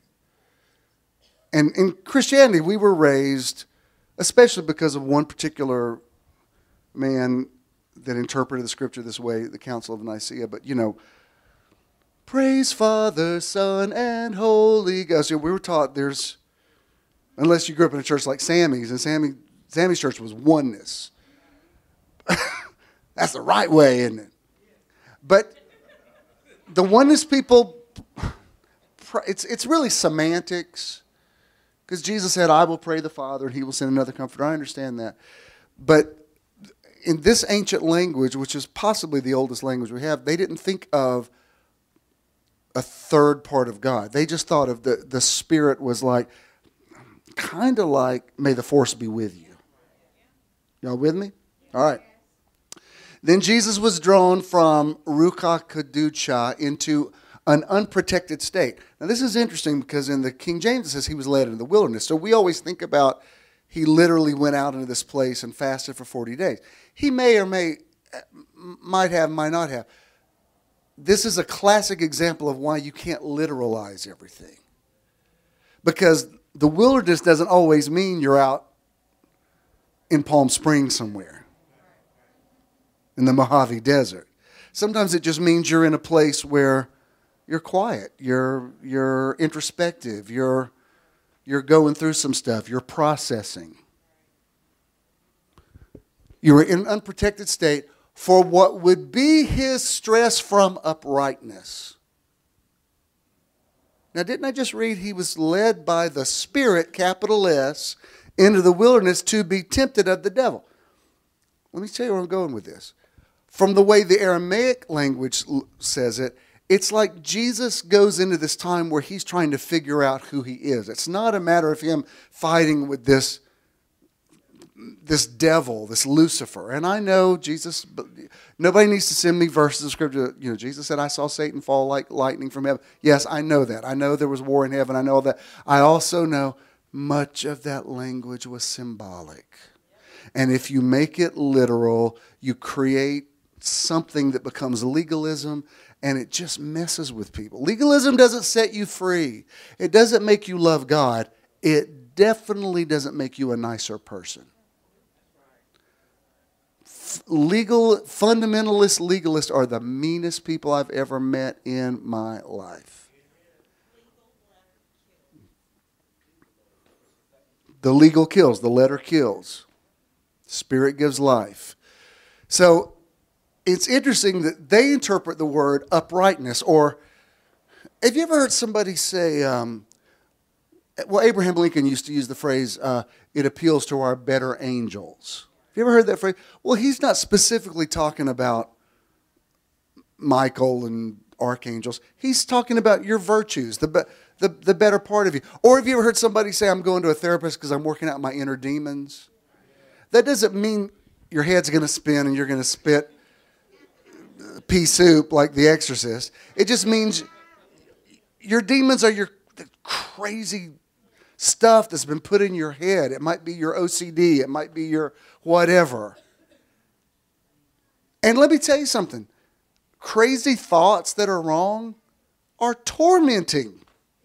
And in Christianity, we were raised, especially because of one particular man that interpreted the scripture this way, the Council of Nicaea, but you know, praise Father, Son, and Holy Ghost. We were taught there's, unless you grew up in a church like Sammy's, and Sammy, Sammy's church was oneness. That's the right way, isn't it? But the oneness people, it's, it's really semantics, because Jesus said, I will pray the Father, and he will send another comforter. I understand that. But in this ancient language, which is possibly the oldest language we have, they didn't think of a third part of God. They just thought of the, the Spirit was like, kind of like, may the force be with you. Y'all with me? All right. Then Jesus was drawn from Ruka Kaducha into an unprotected state. Now, this is interesting because in the King James it says he was led into the wilderness. So we always think about he literally went out into this place and fasted for forty days. He may or may, might have, might not have. This is a classic example of why you can't literalize everything. Because the wilderness doesn't always mean you're out in Palm Springs somewhere, in the Mojave Desert. Sometimes it just means you're in a place where you're quiet, you're you're introspective, you're you're going through some stuff, you're processing. You're in an unprotected state for what would be his stress from uprightness. Now, didn't I just read he was led by the Spirit, capital S, into the wilderness to be tempted of the devil? Let me tell you where I'm going with this. From the way the Aramaic language says it, it's like Jesus goes into this time where he's trying to figure out who he is. It's not a matter of him fighting with this, this devil, this Lucifer. And I know Jesus, nobody needs to send me verses of scripture. You know, Jesus said, I saw Satan fall like lightning from heaven. Yes, I know that. I know there was war in heaven. I know that. I also know much of that language was symbolic. And if you make it literal, you create something that becomes legalism, and it just messes with people. Legalism doesn't set you free. It doesn't make you love God. It definitely doesn't make you a nicer person. Legal, fundamentalist legalists are the meanest people I've ever met in my life. The legal kills, the letter kills. Spirit gives life. So it's interesting that they interpret the word uprightness, or have you ever heard somebody say, um, well, Abraham Lincoln used to use the phrase, uh, it appeals to our better angels. Have you ever heard that phrase? Well, he's not specifically talking about Michael and archangels. He's talking about your virtues, the, the, the better part of you. Or have you ever heard somebody say, I'm going to a therapist because I'm working out my inner demons? That doesn't mean your head's going to spin and you're going to spit pea soup like The Exorcist. It just means your demons are your crazy stuff that's been put in your head. It might be your O C D. It might be your whatever. And let me tell you something. Crazy thoughts that are wrong are tormenting.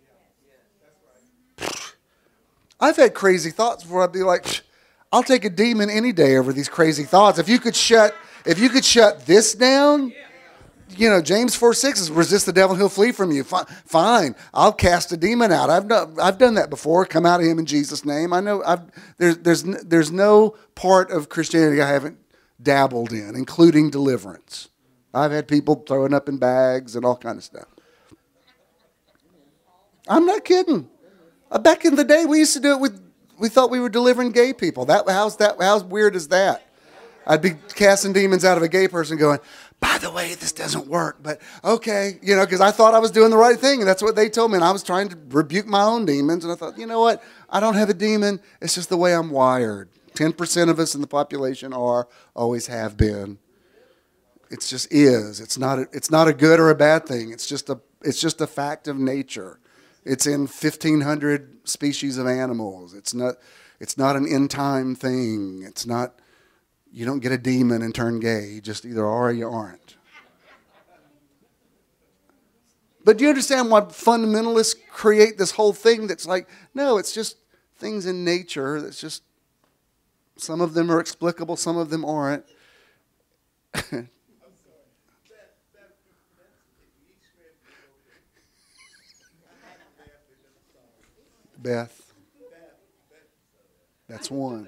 I've had crazy thoughts before. I'd be like, I'll take a demon any day over these crazy thoughts. If you could shut, if you could shut this down, you know, James four six is resist the devil and he'll flee from you. Fine, I'll cast a demon out. I've done, I've done that before. Come out of him in Jesus' name. I know. I've, there's there's there's no part of Christianity I haven't dabbled in, including deliverance. I've had people throwing up in bags and all kind of stuff. I'm not kidding. Back in the day, we used to do it with. We thought we were delivering gay people. That how's that? How weird is that? I'd be casting demons out of a gay person, going, by the way, this doesn't work, but okay, you know, because I thought I was doing the right thing, and that's what they told me, and I was trying to rebuke my own demons, and I thought, you know what? I don't have a demon. It's just the way I'm wired. Ten percent of us in the population are, always have been. It's just is. It's not. A, it's not a good or a bad thing. It's just a. It's just a fact of nature. It's in fifteen hundred species of animals. It's not. It's not an end time thing. It's not. You don't get a demon and turn gay. You just either are or you aren't. But do you understand why fundamentalists create this whole thing that's like, no, it's just things in nature. That's just, some of them are explicable, some of them aren't. Beth. That's one.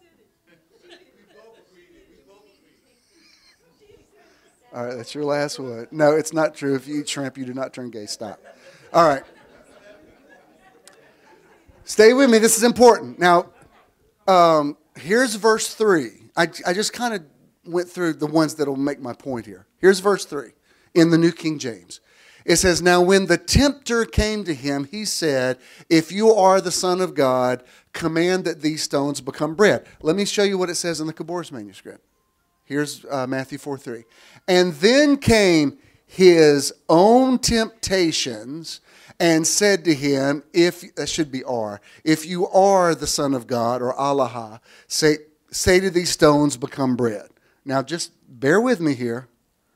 All right, that's your last one. No, it's not true. If you eat shrimp, you do not turn gay. Stop. All right. Stay with me. This is important. Now, um, here's verse three. I, I just kind of went through the ones that will make my point here. Here's verse three in the New King James. It says, now when the tempter came to him, he said, if you are the Son of God, command that these stones become bread. Let me show you what it says in the Cabour's manuscript. Here's uh, Matthew four three. And then came his own temptations and said to him, if that should be are, if you are the Son of God, or Allah, say, say to these stones, become bread. Now just bear with me here.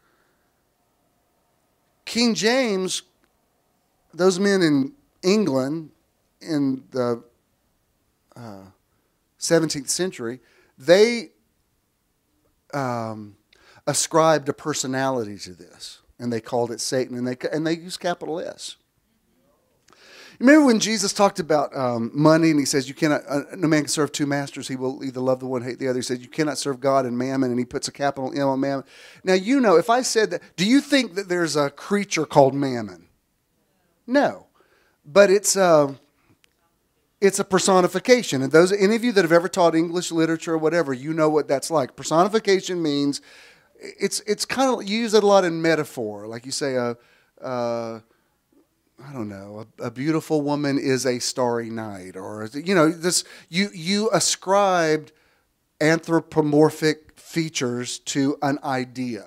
King James, those men in England in the uh, seventeenth century, they um, ascribed a personality to this, and they called it Satan, and they and they used capital S. Remember when Jesus talked about um, money, and he says, "You cannot, uh, no man can serve two masters. He will either love the one, hate the other." He said, "You cannot serve God and mammon," and he puts a capital M on mammon. Now, you know, if I said that, do you think that there's a creature called mammon? No, but it's a, it's a personification. And those, any of you that have ever taught English literature or whatever, you know what that's like. Personification means it's it's kind of, you use it a lot in metaphor, like you say a. Uh, I don't know, a, a beautiful woman is a starry night, or, you know, this, you, you ascribed anthropomorphic features to an idea.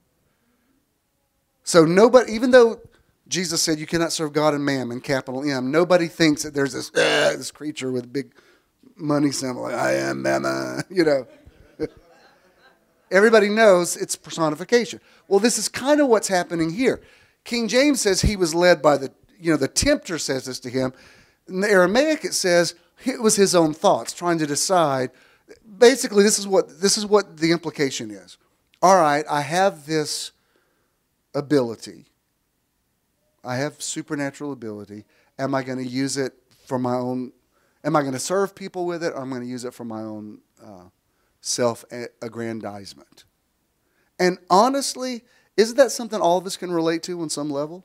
So nobody, even though Jesus said you cannot serve God and mammon, capital M, nobody thinks that there's this, uh, this creature with a big money symbol, like, I am mammon, you know. Everybody knows it's personification. Well, this is kind of what's happening here. King James says he was led by the, you know, the tempter says this to him. In the Aramaic it says it was his own thoughts, trying to decide. Basically, this is what this is what the implication is. All right, I have this ability. I have supernatural ability. Am I going to use it for my own, am I going to serve people with it, or am I going to use it for my own uh, self-aggrandizement? And honestly, isn't that something all of us can relate to on some level?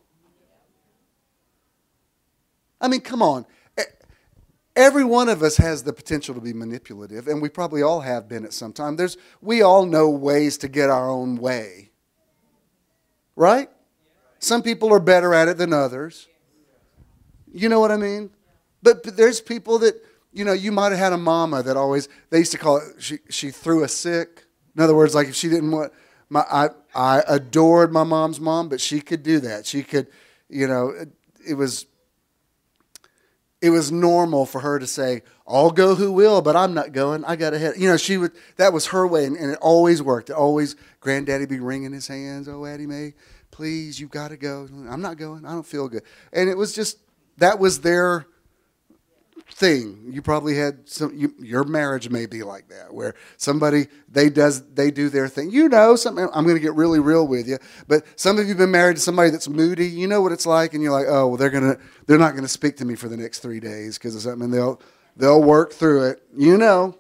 I mean, come on. Every one of us has the potential to be manipulative, and we probably all have been at some time. There's, we all know ways to get our own way. Right? Some people are better at it than others. You know what I mean? But, but there's people that, you know, you might have had a mama that always, they used to call it, she, she threw a sick. In other words, like if she didn't want, my, I, I adored my mom's mom, but she could do that. She could, you know, it, it was... It was normal for her to say, I'll go who will, but I'm not going. I got ahead. You know, she would, that was her way, and, and it always worked. It always, Granddaddy be wringing his hands. Oh, Addie Mae, please, you've got to go. I'm not going. I don't feel good. And it was just, that was their thing. You probably had some, you, your marriage may be like that, where somebody, they does they do their thing. You know, something, I'm going to get really real with you, but some of you have been married to somebody that's moody. You know what it's like, and you're like, oh, well, they're gonna they're not going to speak to me for the next three days because of something. And they'll they'll work through it. You know,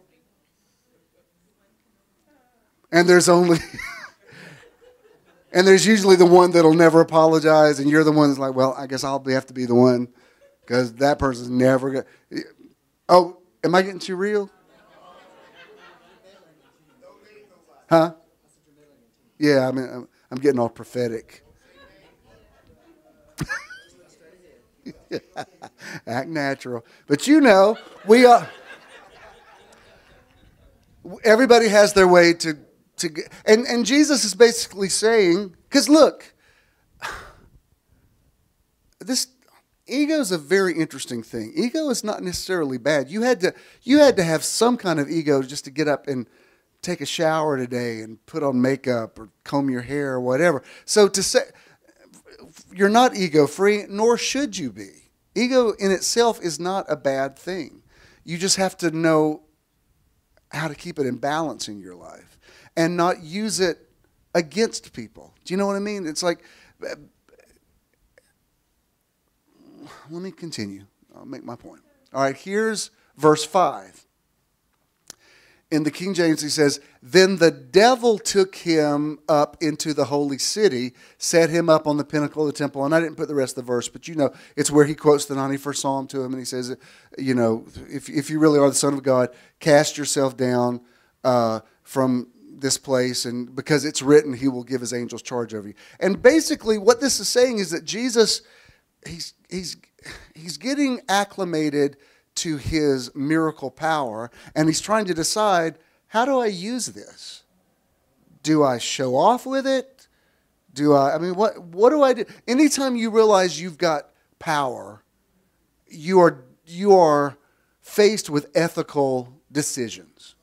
and there's only and there's usually the one that'll never apologize, and you're the one that's like, well, I guess I'll have to be the one. Because that person's never going to... Oh, am I getting too real? Huh? Yeah, I mean, I'm, I'm getting all prophetic. Act natural. But you know, we are... Everybody has their way to... to get, and, and Jesus is basically saying... Because look, this... Ego is a very interesting thing. Ego is not necessarily bad. You had to you had to have some kind of ego just to get up and take a shower today and put on makeup or comb your hair or whatever. So to say you're not ego-free, nor should you be. Ego in itself is not a bad thing. You just have to know how to keep it in balance in your life and not use it against people. Do you know what I mean? It's like... Let me continue. I'll make my point. All right, here's verse five. In the King James, he says, Then the devil took him up into the holy city, set him up on the pinnacle of the temple. And I didn't put the rest of the verse, but you know, it's where he quotes the ninety-first Psalm to him. And he says, you know, if, if you really are the Son of God, cast yourself down uh, from this place. And because it's written, he will give his angels charge over you. And basically what this is saying is that Jesus... He's, he's, he's getting acclimated to his miracle power, and he's trying to decide, how do I use this? Do I show off with it? do I? I mean, what what do I do? Anytime you realize you've got power, you are you are faced with ethical decisions.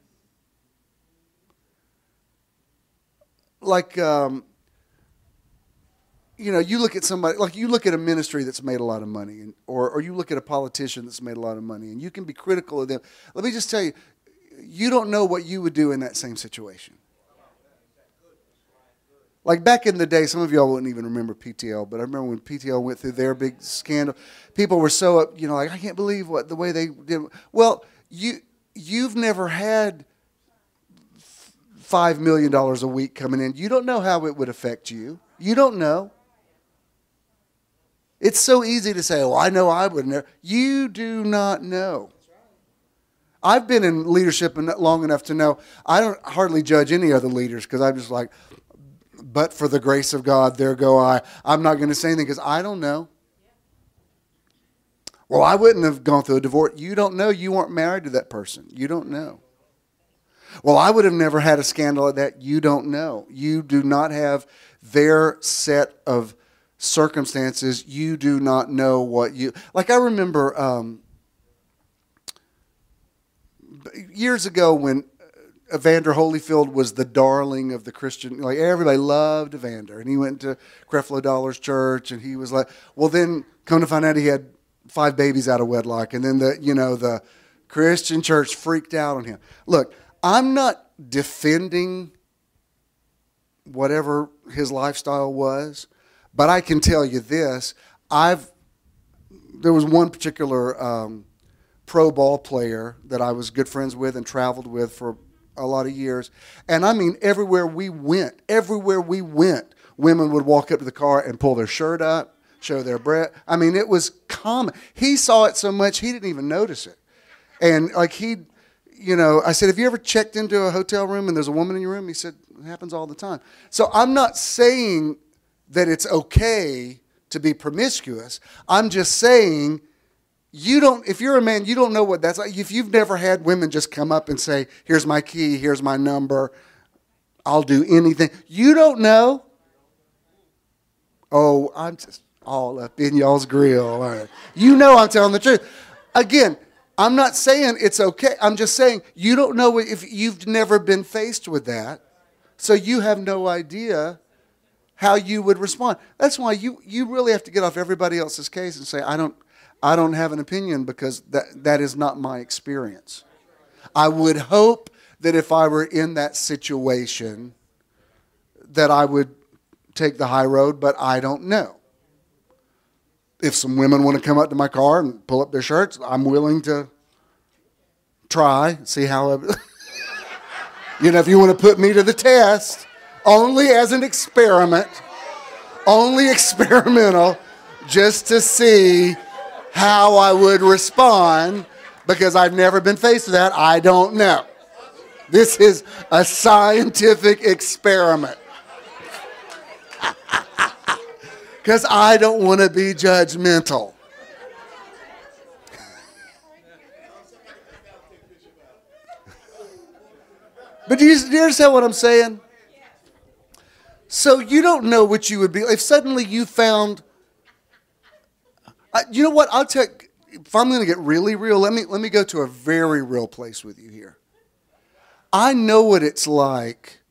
Like, um, you know, you look at somebody, like you look at a ministry that's made a lot of money, and, or, or you look at a politician that's made a lot of money, and you can be critical of them. Let me just tell you, you don't know what you would do in that same situation. Like back in the day, some of y'all wouldn't even remember P T L, but I remember when P T L went through their big scandal, people were so up, you know, like, I can't believe what the way they did. Well, you, you've never had five million dollars a week coming in. You don't know how it would affect you. You don't know. It's so easy to say, well, I know I would never. You do not know. I've been in leadership long enough to know I don't hardly judge any other leaders because I'm just like, but for the grace of God, there go I. I'm not going to say anything because I don't know. Well, I wouldn't have gone through a divorce. You don't know. You weren't married to that person. You don't know. Well, I would have never had a scandal like that. You don't know. You do not have their set of circumstances. You do not know what you... Like I remember um, years ago when Evander Holyfield was the darling of the Christian, like everybody loved Evander, and he went to Creflo Dollar's church, and he was like, well, then come to find out he had five babies out of wedlock, and then the, you know, the Christian church freaked out on him. Look, I'm not defending whatever his lifestyle was, but I can tell you this: I've there was one particular um, pro ball player that I was good friends with and traveled with for a lot of years. And I mean, everywhere we went, everywhere we went, women would walk up to the car and pull their shirt up, show their breast. I mean, it was common. He saw it so much, he didn't even notice it. And like he, you know, I said, have you ever checked into a hotel room and there's a woman in your room? He said, it happens all the time. So I'm not saying that it's okay to be promiscuous. I'm just saying, you don't, if you're a man, you don't know what that's like. If you've never had women just come up and say, here's my key, here's my number, I'll do anything. You don't know. Oh, I'm just all up in y'all's grill. You know I'm telling the truth. Again, I'm not saying it's okay. I'm just saying you don't know if you've never been faced with that. So you have no idea how you would respond. That's why you, you really have to get off everybody else's case and say, I don't, I don't have an opinion because that, that is not my experience. I would hope that if I were in that situation that I would take the high road, but I don't know. If some women want to come up to my car and pull up their shirts, I'm willing to try, see how, I, you know, if you want to put me to the test, only as an experiment, only experimental, just to see how I would respond, because I've never been faced with that. I don't know. This is a scientific experiment. Because I don't want to be judgmental. But do you, do you understand what I'm saying? So you don't know what you would be if suddenly you found. Uh, you know what? I'll tell. If I'm going to get really real, let me let me go to a very real place with you here. I know what it's like.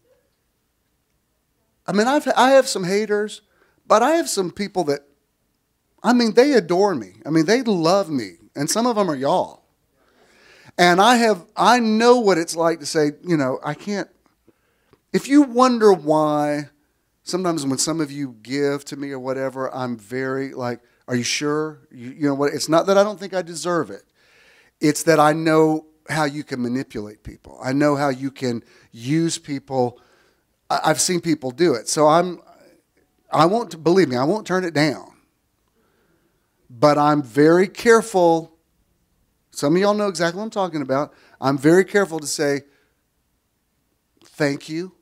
I mean, I've I have some haters, but I have some people that, I mean, they adore me. I mean, they love me, and some of them are y'all. And I have I know what it's like to say, you know, I can't. If you wonder why, sometimes when some of you give to me or whatever, I'm very like, are you sure? You, you know what? It's not that I don't think I deserve it. It's that I know how you can manipulate people. I know how you can use people. I, I've seen people do it. So I'm, I won't, believe me, I won't turn it down. But I'm very careful. Some of y'all know exactly what I'm talking about. I'm very careful to say, thank you.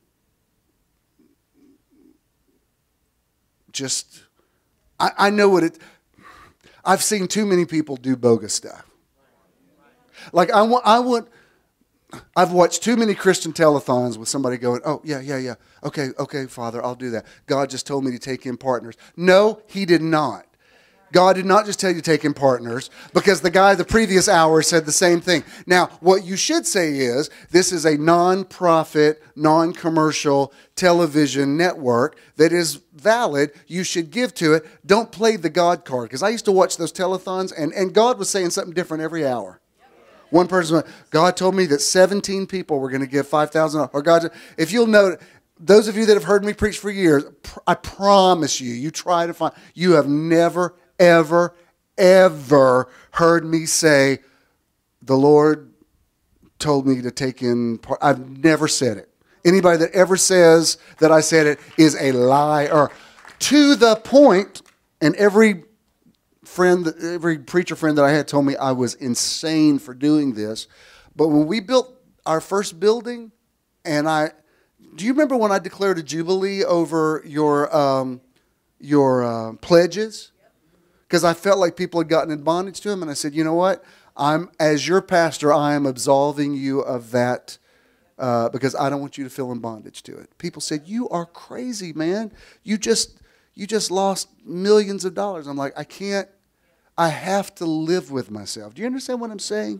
Just, I, I know what it, I've seen too many people do bogus stuff. Like I want, I want, I've watched too many Christian telethons with somebody going, oh, yeah, yeah, yeah. Okay, okay, Father, I'll do that. God just told me to take in partners. No, he did not. God did not just tell you to take in partners, because the guy the previous hour said the same thing. Now, what you should say is, this is a non-profit, non-commercial television network that is valid. You should give to it. Don't play the God card. Because I used to watch those telethons, and, and God was saying something different every hour. One person went, God told me that seventeen people were going to give five thousand dollars. Or God, if you'll note, those of you that have heard me preach for years, I promise you, you try to find, you have never, ever, ever heard me say, the Lord told me to take in part. I've never said it. Anybody that ever says that I said it is a liar. To the point, and every friend, every preacher friend that I had told me I was insane for doing this. But when we built our first building, and I, do you remember when I declared a jubilee over your um, your uh, pledges? Because I felt like people had gotten in bondage to them, and I said, you know what? I'm, as your pastor, I am absolving you of that, uh, because I don't want you to feel in bondage to it. People said, you are crazy, man. You just you just lost millions of dollars. I'm like, I can't. I have to live with myself. Do you understand what I'm saying?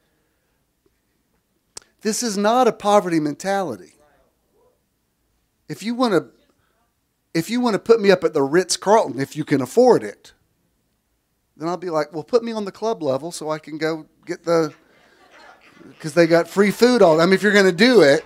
This is not a poverty mentality. If you want to, if you want to put me up at the Ritz-Carlton, if you can afford it, then I'll be like, well, put me on the club level so I can go get the, because they got free food all. I mean, if you're going to do it,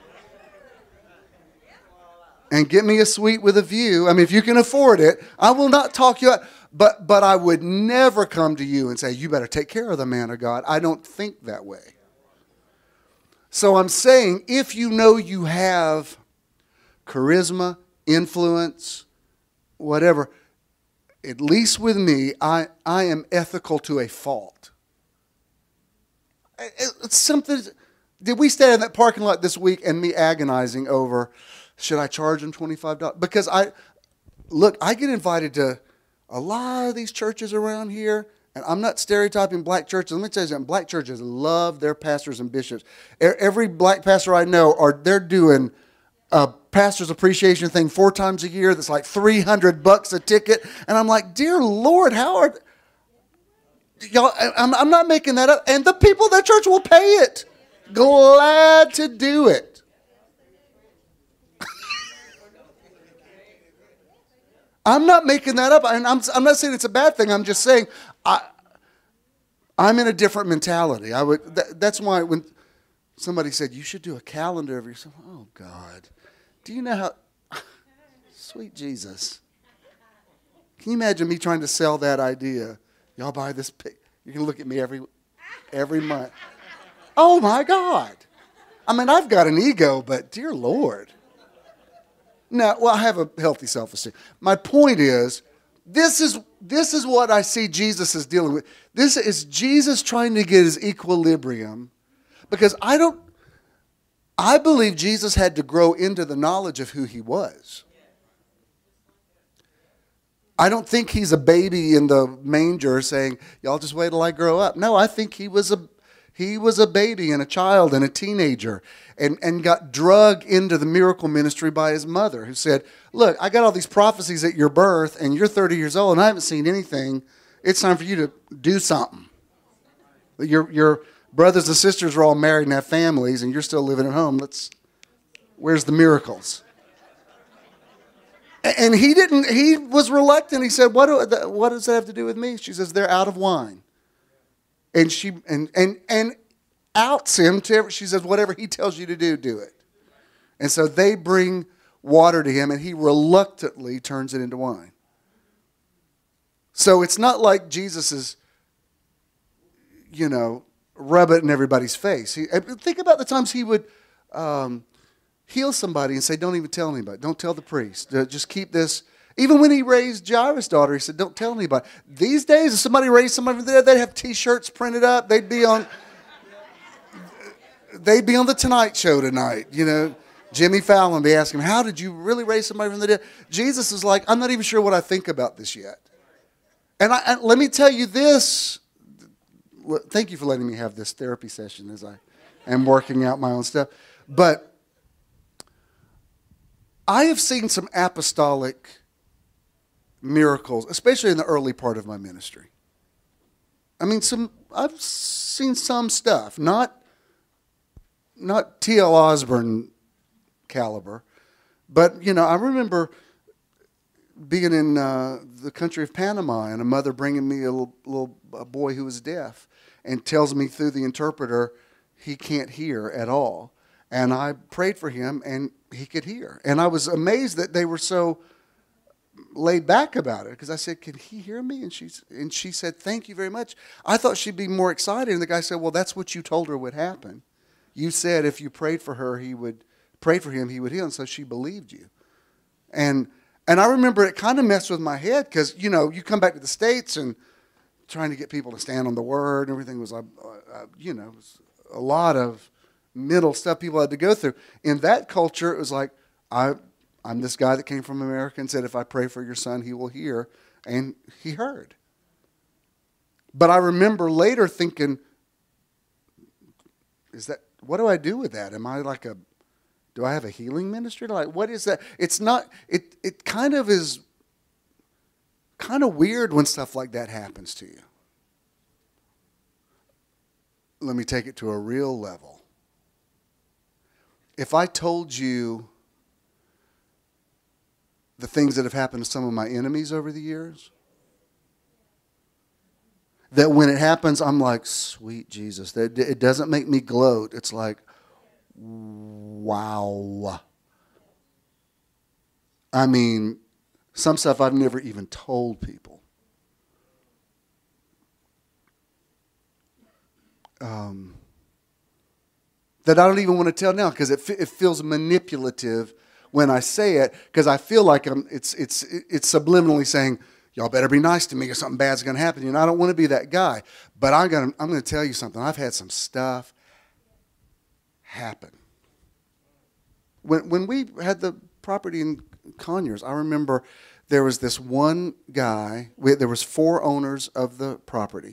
and get me a suite with a view. I mean, if you can afford it, I will not talk you out. But, but I would never come to you and say, you better take care of the man of God. I don't think that way. So I'm saying, if you know you have charisma, influence, whatever, at least with me, I, I am ethical to a fault. It's something. Did we stand in that parking lot this week and me agonizing over, should I charge them twenty-five dollars? Because I, look, I get invited to a lot of these churches around here, and I'm not stereotyping black churches. Let me tell you something. Black churches love their pastors and bishops. Every black pastor I know, are they're doing a pastor's appreciation thing four times a year that's like three hundred bucks a ticket. And I'm like, dear Lord, how are... Y'all, I'm, I'm not making that up. And the people of that church will pay it. Glad to do it. I'm not making that up. And I'm, I'm not saying it's a bad thing. I'm just saying I, I'm in a different mentality. I would. That, that's why when somebody said, you should do a calendar of yourself. Oh, God. Do you know how... Sweet Jesus. Can you imagine me trying to sell that idea? Y'all buy this pic. You can look at me every every month. Oh, my God. I mean, I've got an ego, but dear Lord. No, well, I have a healthy self-esteem. My point is, this is this is what I see Jesus is dealing with. This is Jesus trying to get his equilibrium, because I don't, I believe Jesus had to grow into the knowledge of who he was. I don't think he's a baby in the manger saying, y'all just wait till I grow up. No, I think he was a He was a baby and a child and a teenager, and, and got drugged into the miracle ministry by his mother, who said, look, I got all these prophecies at your birth, and you're thirty years old, and I haven't seen anything. It's time for you to do something. Your, your brothers and sisters are all married and have families, and you're still living at home. Let's, where's the miracles? And he didn't, he was reluctant. He said, what, do, what does that have to do with me? She says, they're out of wine. And she and and and outs him to, she says, whatever he tells you to do, do it. And so they bring water to him, and he reluctantly turns it into wine. So it's not like Jesus is, you know, rub it in everybody's face. He, think about the times he would um, heal somebody and say, don't even tell anybody. Don't tell the priest. Just keep this. Even when he raised Jairus' daughter, he said, don't tell anybody. These days, if somebody raised somebody from the dead, they'd have T-shirts printed up. They'd be on, they'd be on the Tonight Show tonight. You know, Jimmy Fallon, they ask him, how did you really raise somebody from the dead? Jesus is like, I'm not even sure what I think about this yet. And, I, and let me tell you this. Thank you for letting me have this therapy session as I and working out my own stuff. But I have seen some apostolic miracles, especially in the early part of my ministry. I mean, some I've seen some stuff, not not T L Osborne caliber, but you know, I remember being in uh, the country of Panama and a mother bringing me a little, little a boy who was deaf and tells me through the interpreter he can't hear at all. And I prayed for him and he could hear. And I was amazed that they were so laid back about it, because I said, can he hear me? And, she's, and she said, thank you very much. I thought she'd be more excited. And the guy said, well, that's what you told her would happen. You said if you prayed for her, he would pray for him, he would heal. And so she believed you. And And I remember it kind of messed with my head because, you know, you come back to the States and trying to get people to stand on the word and everything was, uh, uh, you know, was a lot of mental stuff people had to go through. In that culture, it was like, I, I'm this guy that came from America and said, if I pray for your son, he will hear. And he heard. But I remember later thinking, is that, what do I do with that? Am I like a, do I have a healing ministry? Like, what is that? It's not, it, it kind of is kind of weird when stuff like that happens to you. Let me take it to a real level. If I told you the things that have happened to some of my enemies over the years, that when it happens, I'm like, sweet Jesus. That it doesn't make me gloat. It's like, wow. I mean, some stuff I've never even told people. Um, that I don't even want to tell now because it, it feels manipulative when I say it, because I feel like I'm, it's, it's, it's subliminally saying, y'all better be nice to me or something bad's going to happen. You know, I don't want to be that guy. But I'm going to, I'm going to tell you something. I've had some stuff happen. When when we had the property in Conyers, I remember there was this one guy. We, there was four owners of the property,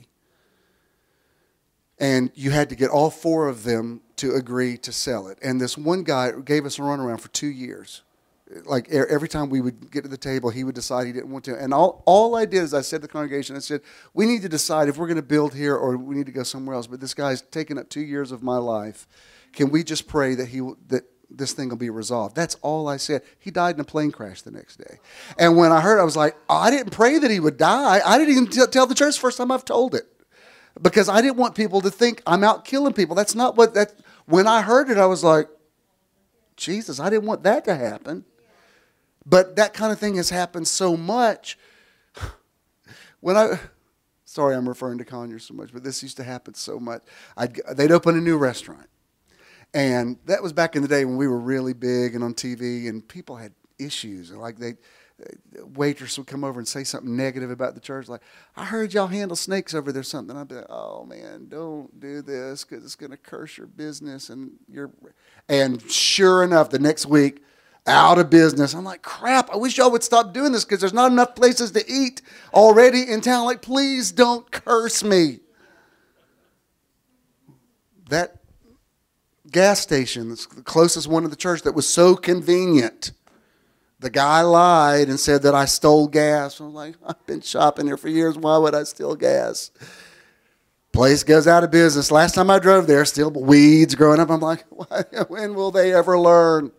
and you had to get all four of them to agree to sell it. And this one guy gave us a runaround for two years. Like every time we would get to the table, he would decide he didn't want to. And all, all I did is I said to the congregation, I said, we need to decide if we're going to build here or we need to go somewhere else. But this guy's taken up two years of my life. Can we just pray that he that this thing will be resolved? That's all I said. He died in a plane crash the next day. And when I heard, I was like, oh, I didn't pray that he would die. I didn't even t- tell the church the first time I've told it. Because I didn't want people to think I'm out killing people. That's not what that. When I heard it, I was like, Jesus, I didn't want that to happen. But that kind of thing has happened so much. When I, sorry I'm referring to Conyers so much, but this used to happen so much. I'd, they'd open a new restaurant. And that was back in the day when we were really big and on T V, and people had issues. Like they, waitress would come over and say something negative about the church, like, I heard y'all handle snakes over there something. I'd be like, oh man, don't do this because it's going to curse your business. And you're, and sure enough, the next week, out of business. I'm like, crap, I wish y'all would stop doing this because there's not enough places to eat already in town. Like, please don't curse me. That gas station, that's the closest one to the church, that was so convenient. The guy lied and said that I stole gas. I was like, I've been shopping here for years. Why would I steal gas? Place goes out of business. Last time I drove there, still weeds growing up. I'm like, when will they ever learn?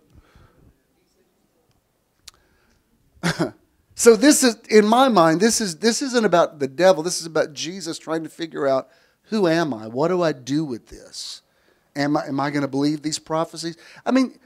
So this is, in my mind, this is this isn't about the devil. This is about Jesus trying to figure out, who am I? What do I do with this? Am I, am I going to believe these prophecies? I mean,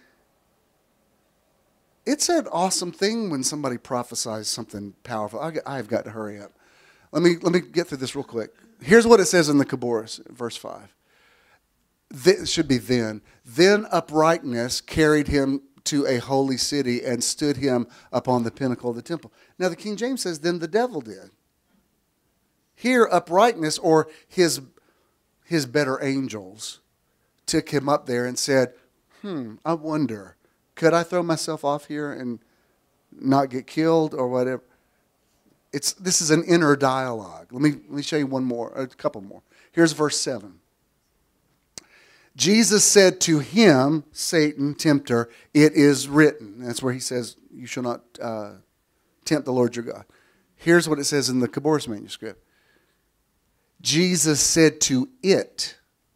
it's an awesome thing when somebody prophesies something powerful. I, I've got to hurry up. Let me, let me get through this real quick. Here's what it says in the Kibboris, verse five. It should be then. Then uprightness carried him to a holy city and stood him upon the pinnacle of the temple. Now the King James says, then the devil did. Here, uprightness, or his, his better angels, took him up there and said, hmm, I wonder, could I throw myself off here and not get killed or whatever? It's, this is an inner dialogue. Let me, let me show you one more, a couple more. Here's verse seven. Jesus said to him, Satan, tempter, it is written. That's where he says, you shall not uh, tempt the Lord your God. Here's what it says in the Caboris manuscript. Jesus said to it,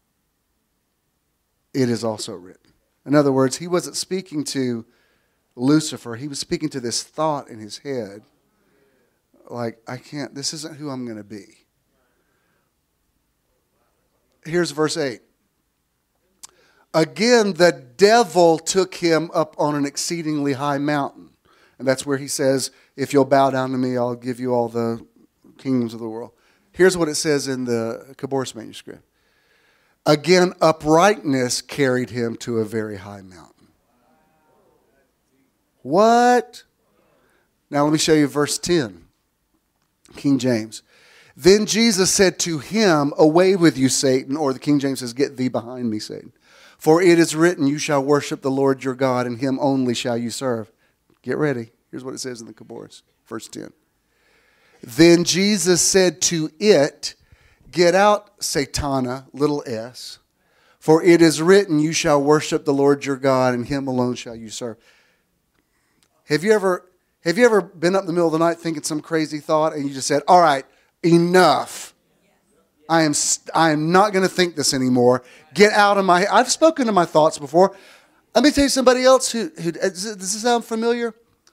it is also written. In other words, he wasn't speaking to Lucifer. He was speaking to this thought in his head. Like, I can't, this isn't who I'm going to be. Here's verse eight. Again, the devil took him up on an exceedingly high mountain. And that's where he says, if you'll bow down to me, I'll give you all the kingdoms of the world. Here's what it says in the Caboris manuscript. Again, uprightness carried him to a very high mountain. What? Now let me show you verse ten. King James. Then Jesus said to him, away with you, Satan. Or the King James says, get thee behind me, Satan. For it is written, you shall worship the Lord your God, and him only shall you serve. Get ready. Here's what it says in the Caboris, verse ten. Then Jesus said to it, get out, Satana, little s, for it is written, you shall worship the Lord your God, and him alone shall you serve. Have you ever, have you ever been up in the middle of the night thinking some crazy thought, and you just said, all right, enough. I am I am not going to think this anymore. Get out of my head. I've spoken to my thoughts before. Let me tell you somebody else who, who does this sound familiar?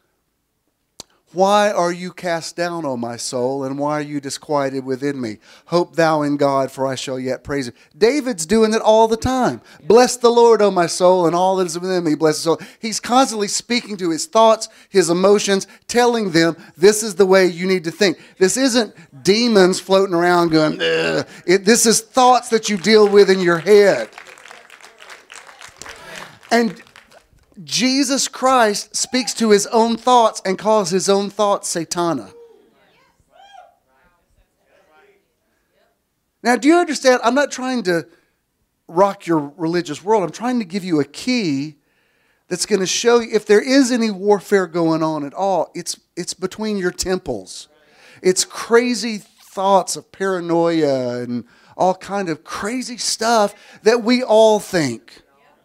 Why are you cast down, O my soul, and why are you disquieted within me? Hope thou in God, for I shall yet praise him. David's doing it all the time. Bless the Lord, O my soul, and all that is within me. Bless his soul. He's constantly speaking to his thoughts, his emotions, telling them this is the way you need to think. This isn't demons floating around going, ugh. It, this is thoughts that you deal with in your head. And Jesus Christ speaks to his own thoughts and calls his own thoughts Satana. Now, do you understand? I'm not trying to rock your religious world. I'm trying to give you a key that's going to show you if there is any warfare going on at all, it's, it's between your temples. It's crazy thoughts of paranoia and all kind of crazy stuff that we all think.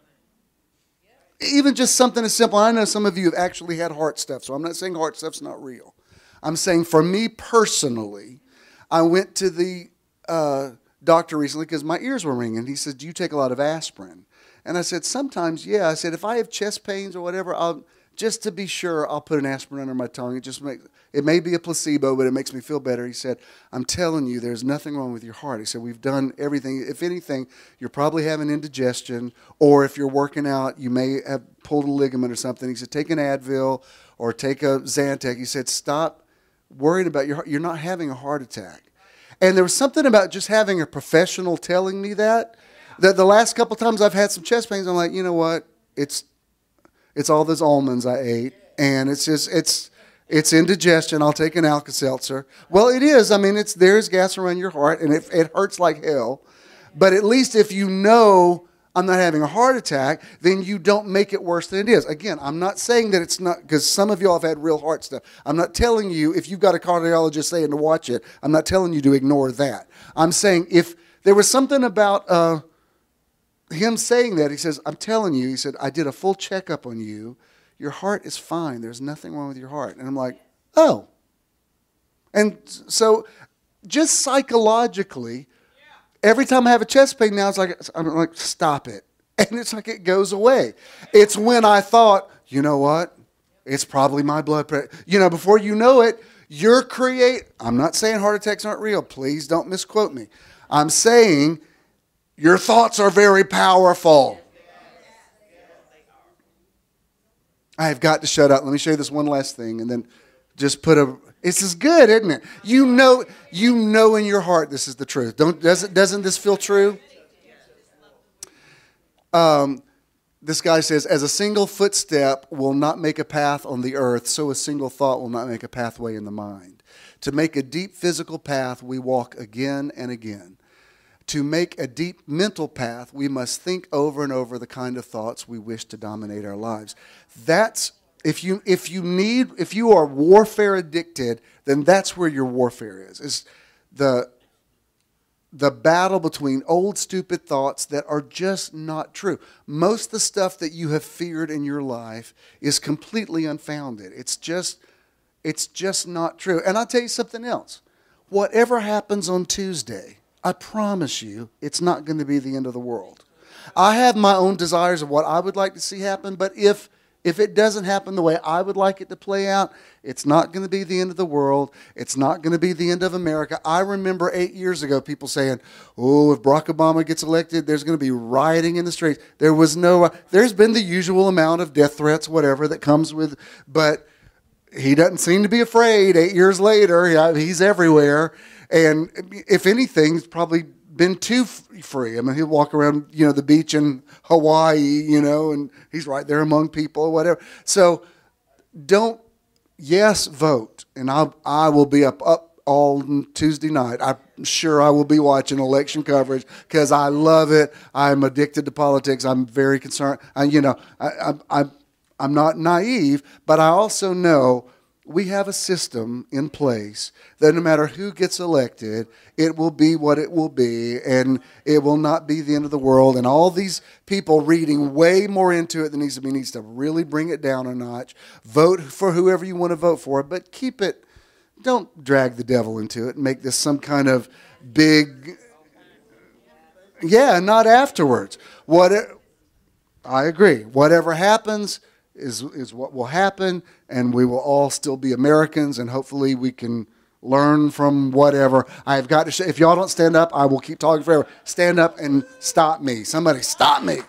Even just something as simple. I know some of you have actually had heart stuff, so I'm not saying heart stuff's not real. I'm saying for me personally, I went to the uh, doctor recently because my ears were ringing. He said, do you take a lot of aspirin? And I said, sometimes, yeah. I said, if I have chest pains or whatever, I'll just to be sure, I'll put an aspirin under my tongue. It just makes, it may be a placebo, but it makes me feel better. He said, I'm telling you, there's nothing wrong with your heart. He said, we've done everything. If anything, you're probably having indigestion, or if you're working out, you may have pulled a ligament or something. He said, take an Advil or take a Zantac. He said, stop worrying about your heart. You're not having a heart attack. And there was something about just having a professional telling me that, that the last couple times I've had some chest pains, I'm like, you know what? It's It's all those almonds I ate, and it's just, it's it's indigestion. I'll take an Alka-Seltzer. Well, it is. I mean, it's there's gas around your heart, and it, it hurts like hell. But at least if you know I'm not having a heart attack, then you don't make it worse than it is. Again, I'm not saying that it's not, because some of y'all have had real heart stuff. I'm not telling you, if you've got a cardiologist saying to watch it, I'm not telling you to ignore that. I'm saying if there was something about uh, him saying that, he says, I'm telling you, he said, I did a full checkup on you. Your heart is fine. There's nothing wrong with your heart. And I'm like, oh. And so just psychologically, every time I have a chest pain now, it's like, I'm like, stop it. And it's like it goes away. It's when I thought, you know what? It's probably my blood pressure. You know, before you know it, you're create. I'm not saying heart attacks aren't real. Please don't misquote me. I'm saying your thoughts are very powerful. I have got to shut up. Let me show you this one last thing, and then just put a. This is good, isn't it? You know, you know in your heart this is the truth. Don't doesn't doesn't this feel true? Um, this guy says, as a single footstep will not make a path on the earth, so a single thought will not make a pathway in the mind. To make a deep physical path, we walk again and again. To make a deep mental path, we must think over and over the kind of thoughts we wish to dominate our lives. That's if you if you need if you are warfare addicted, then that's where your warfare is. Is the the battle between old stupid thoughts that are just not true. Most of the stuff that you have feared in your life is completely unfounded. It's just, it's just not true. And I'll tell you something else. Whatever happens on Tuesday, I promise you, it's not going to be the end of the world. I have my own desires of what I would like to see happen, but if If it doesn't happen the way I would like it to play out, it's not going to be the end of the world. It's not going to be the end of America. I remember eight years ago people saying, oh, if Barack Obama gets elected, there's going to be rioting in the streets. There was no, there's been the usual amount of death threats, whatever, that comes with, but he doesn't seem to be afraid. Eight years later, he's everywhere. And if anything, it's probably been too free. I mean, he'll walk around, you know, the beach in Hawaii, you know, and he's right there among people or whatever. So don't, yes, vote. And I I will be up, up all Tuesday night. I'm sure I will be watching election coverage because I love it. I'm addicted to politics. I'm very concerned. I, you know, I, I, I'm, I'm not naive, but I also know we have a system in place that no matter who gets elected, it will be what it will be, and it will not be the end of the world. And all these people reading way more into it than needs to be needs to really bring it down a notch. Vote for whoever you want to vote for, but keep it, don't drag the devil into it and make this some kind of big, yeah, not afterwards. What I agree. Whatever happens is is what will happen, and we will all still be Americans, and hopefully we can learn from whatever. I've got to, sh- if y'all don't stand up, I will keep talking forever. Stand up and stop me. Somebody stop me.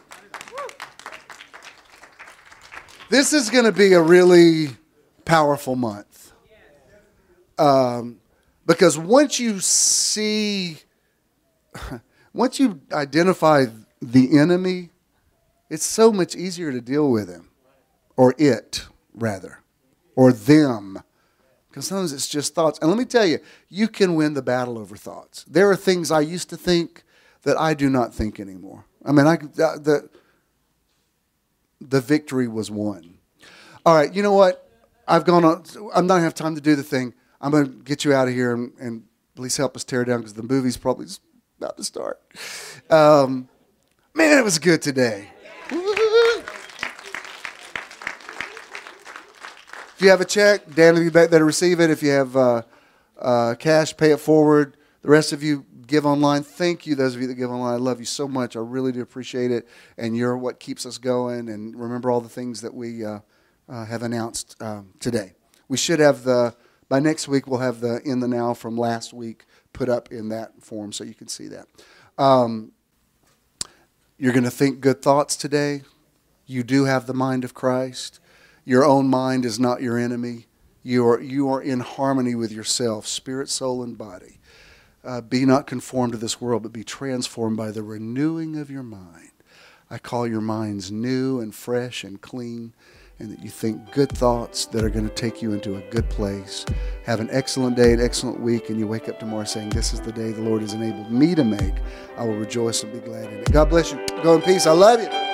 This is going to be a really powerful month. Um, because once you see, once you identify the enemy, it's so much easier to deal with him. Or it, rather. Or them. Because sometimes it's just thoughts. And let me tell you, you can win the battle over thoughts. There are things I used to think that I do not think anymore. I mean, I, the, the victory was won. All right, you know what? I've gone on. I'm not going to have time to do the thing. I'm going to get you out of here and, and please help us tear it down because the movie's probably just about to start. Um, man, it was good today. If you have a check, Dan will be back there to receive it. If you have uh, uh, cash, pay it forward. The rest of you give online. Thank you, those of you that give online. I love you so much. I really do appreciate it. And you're what keeps us going. And remember all the things that we uh, uh, have announced um, today. We should have the, by next week, we'll have the In the Now from last week put up in that form so you can see that. Um, you're going to think good thoughts today. You do have the mind of Christ. Your own mind is not your enemy. You are, you are in harmony with yourself, spirit, soul, and body. Uh, be not conformed to this world, but be transformed by the renewing of your mind. I call your minds new and fresh and clean, and that you think good thoughts that are going to take you into a good place. Have an excellent day, an excellent week, and you wake up tomorrow saying, this is the day the Lord has enabled me to make. I will rejoice and be glad in it. God bless you. Go in peace. I love you.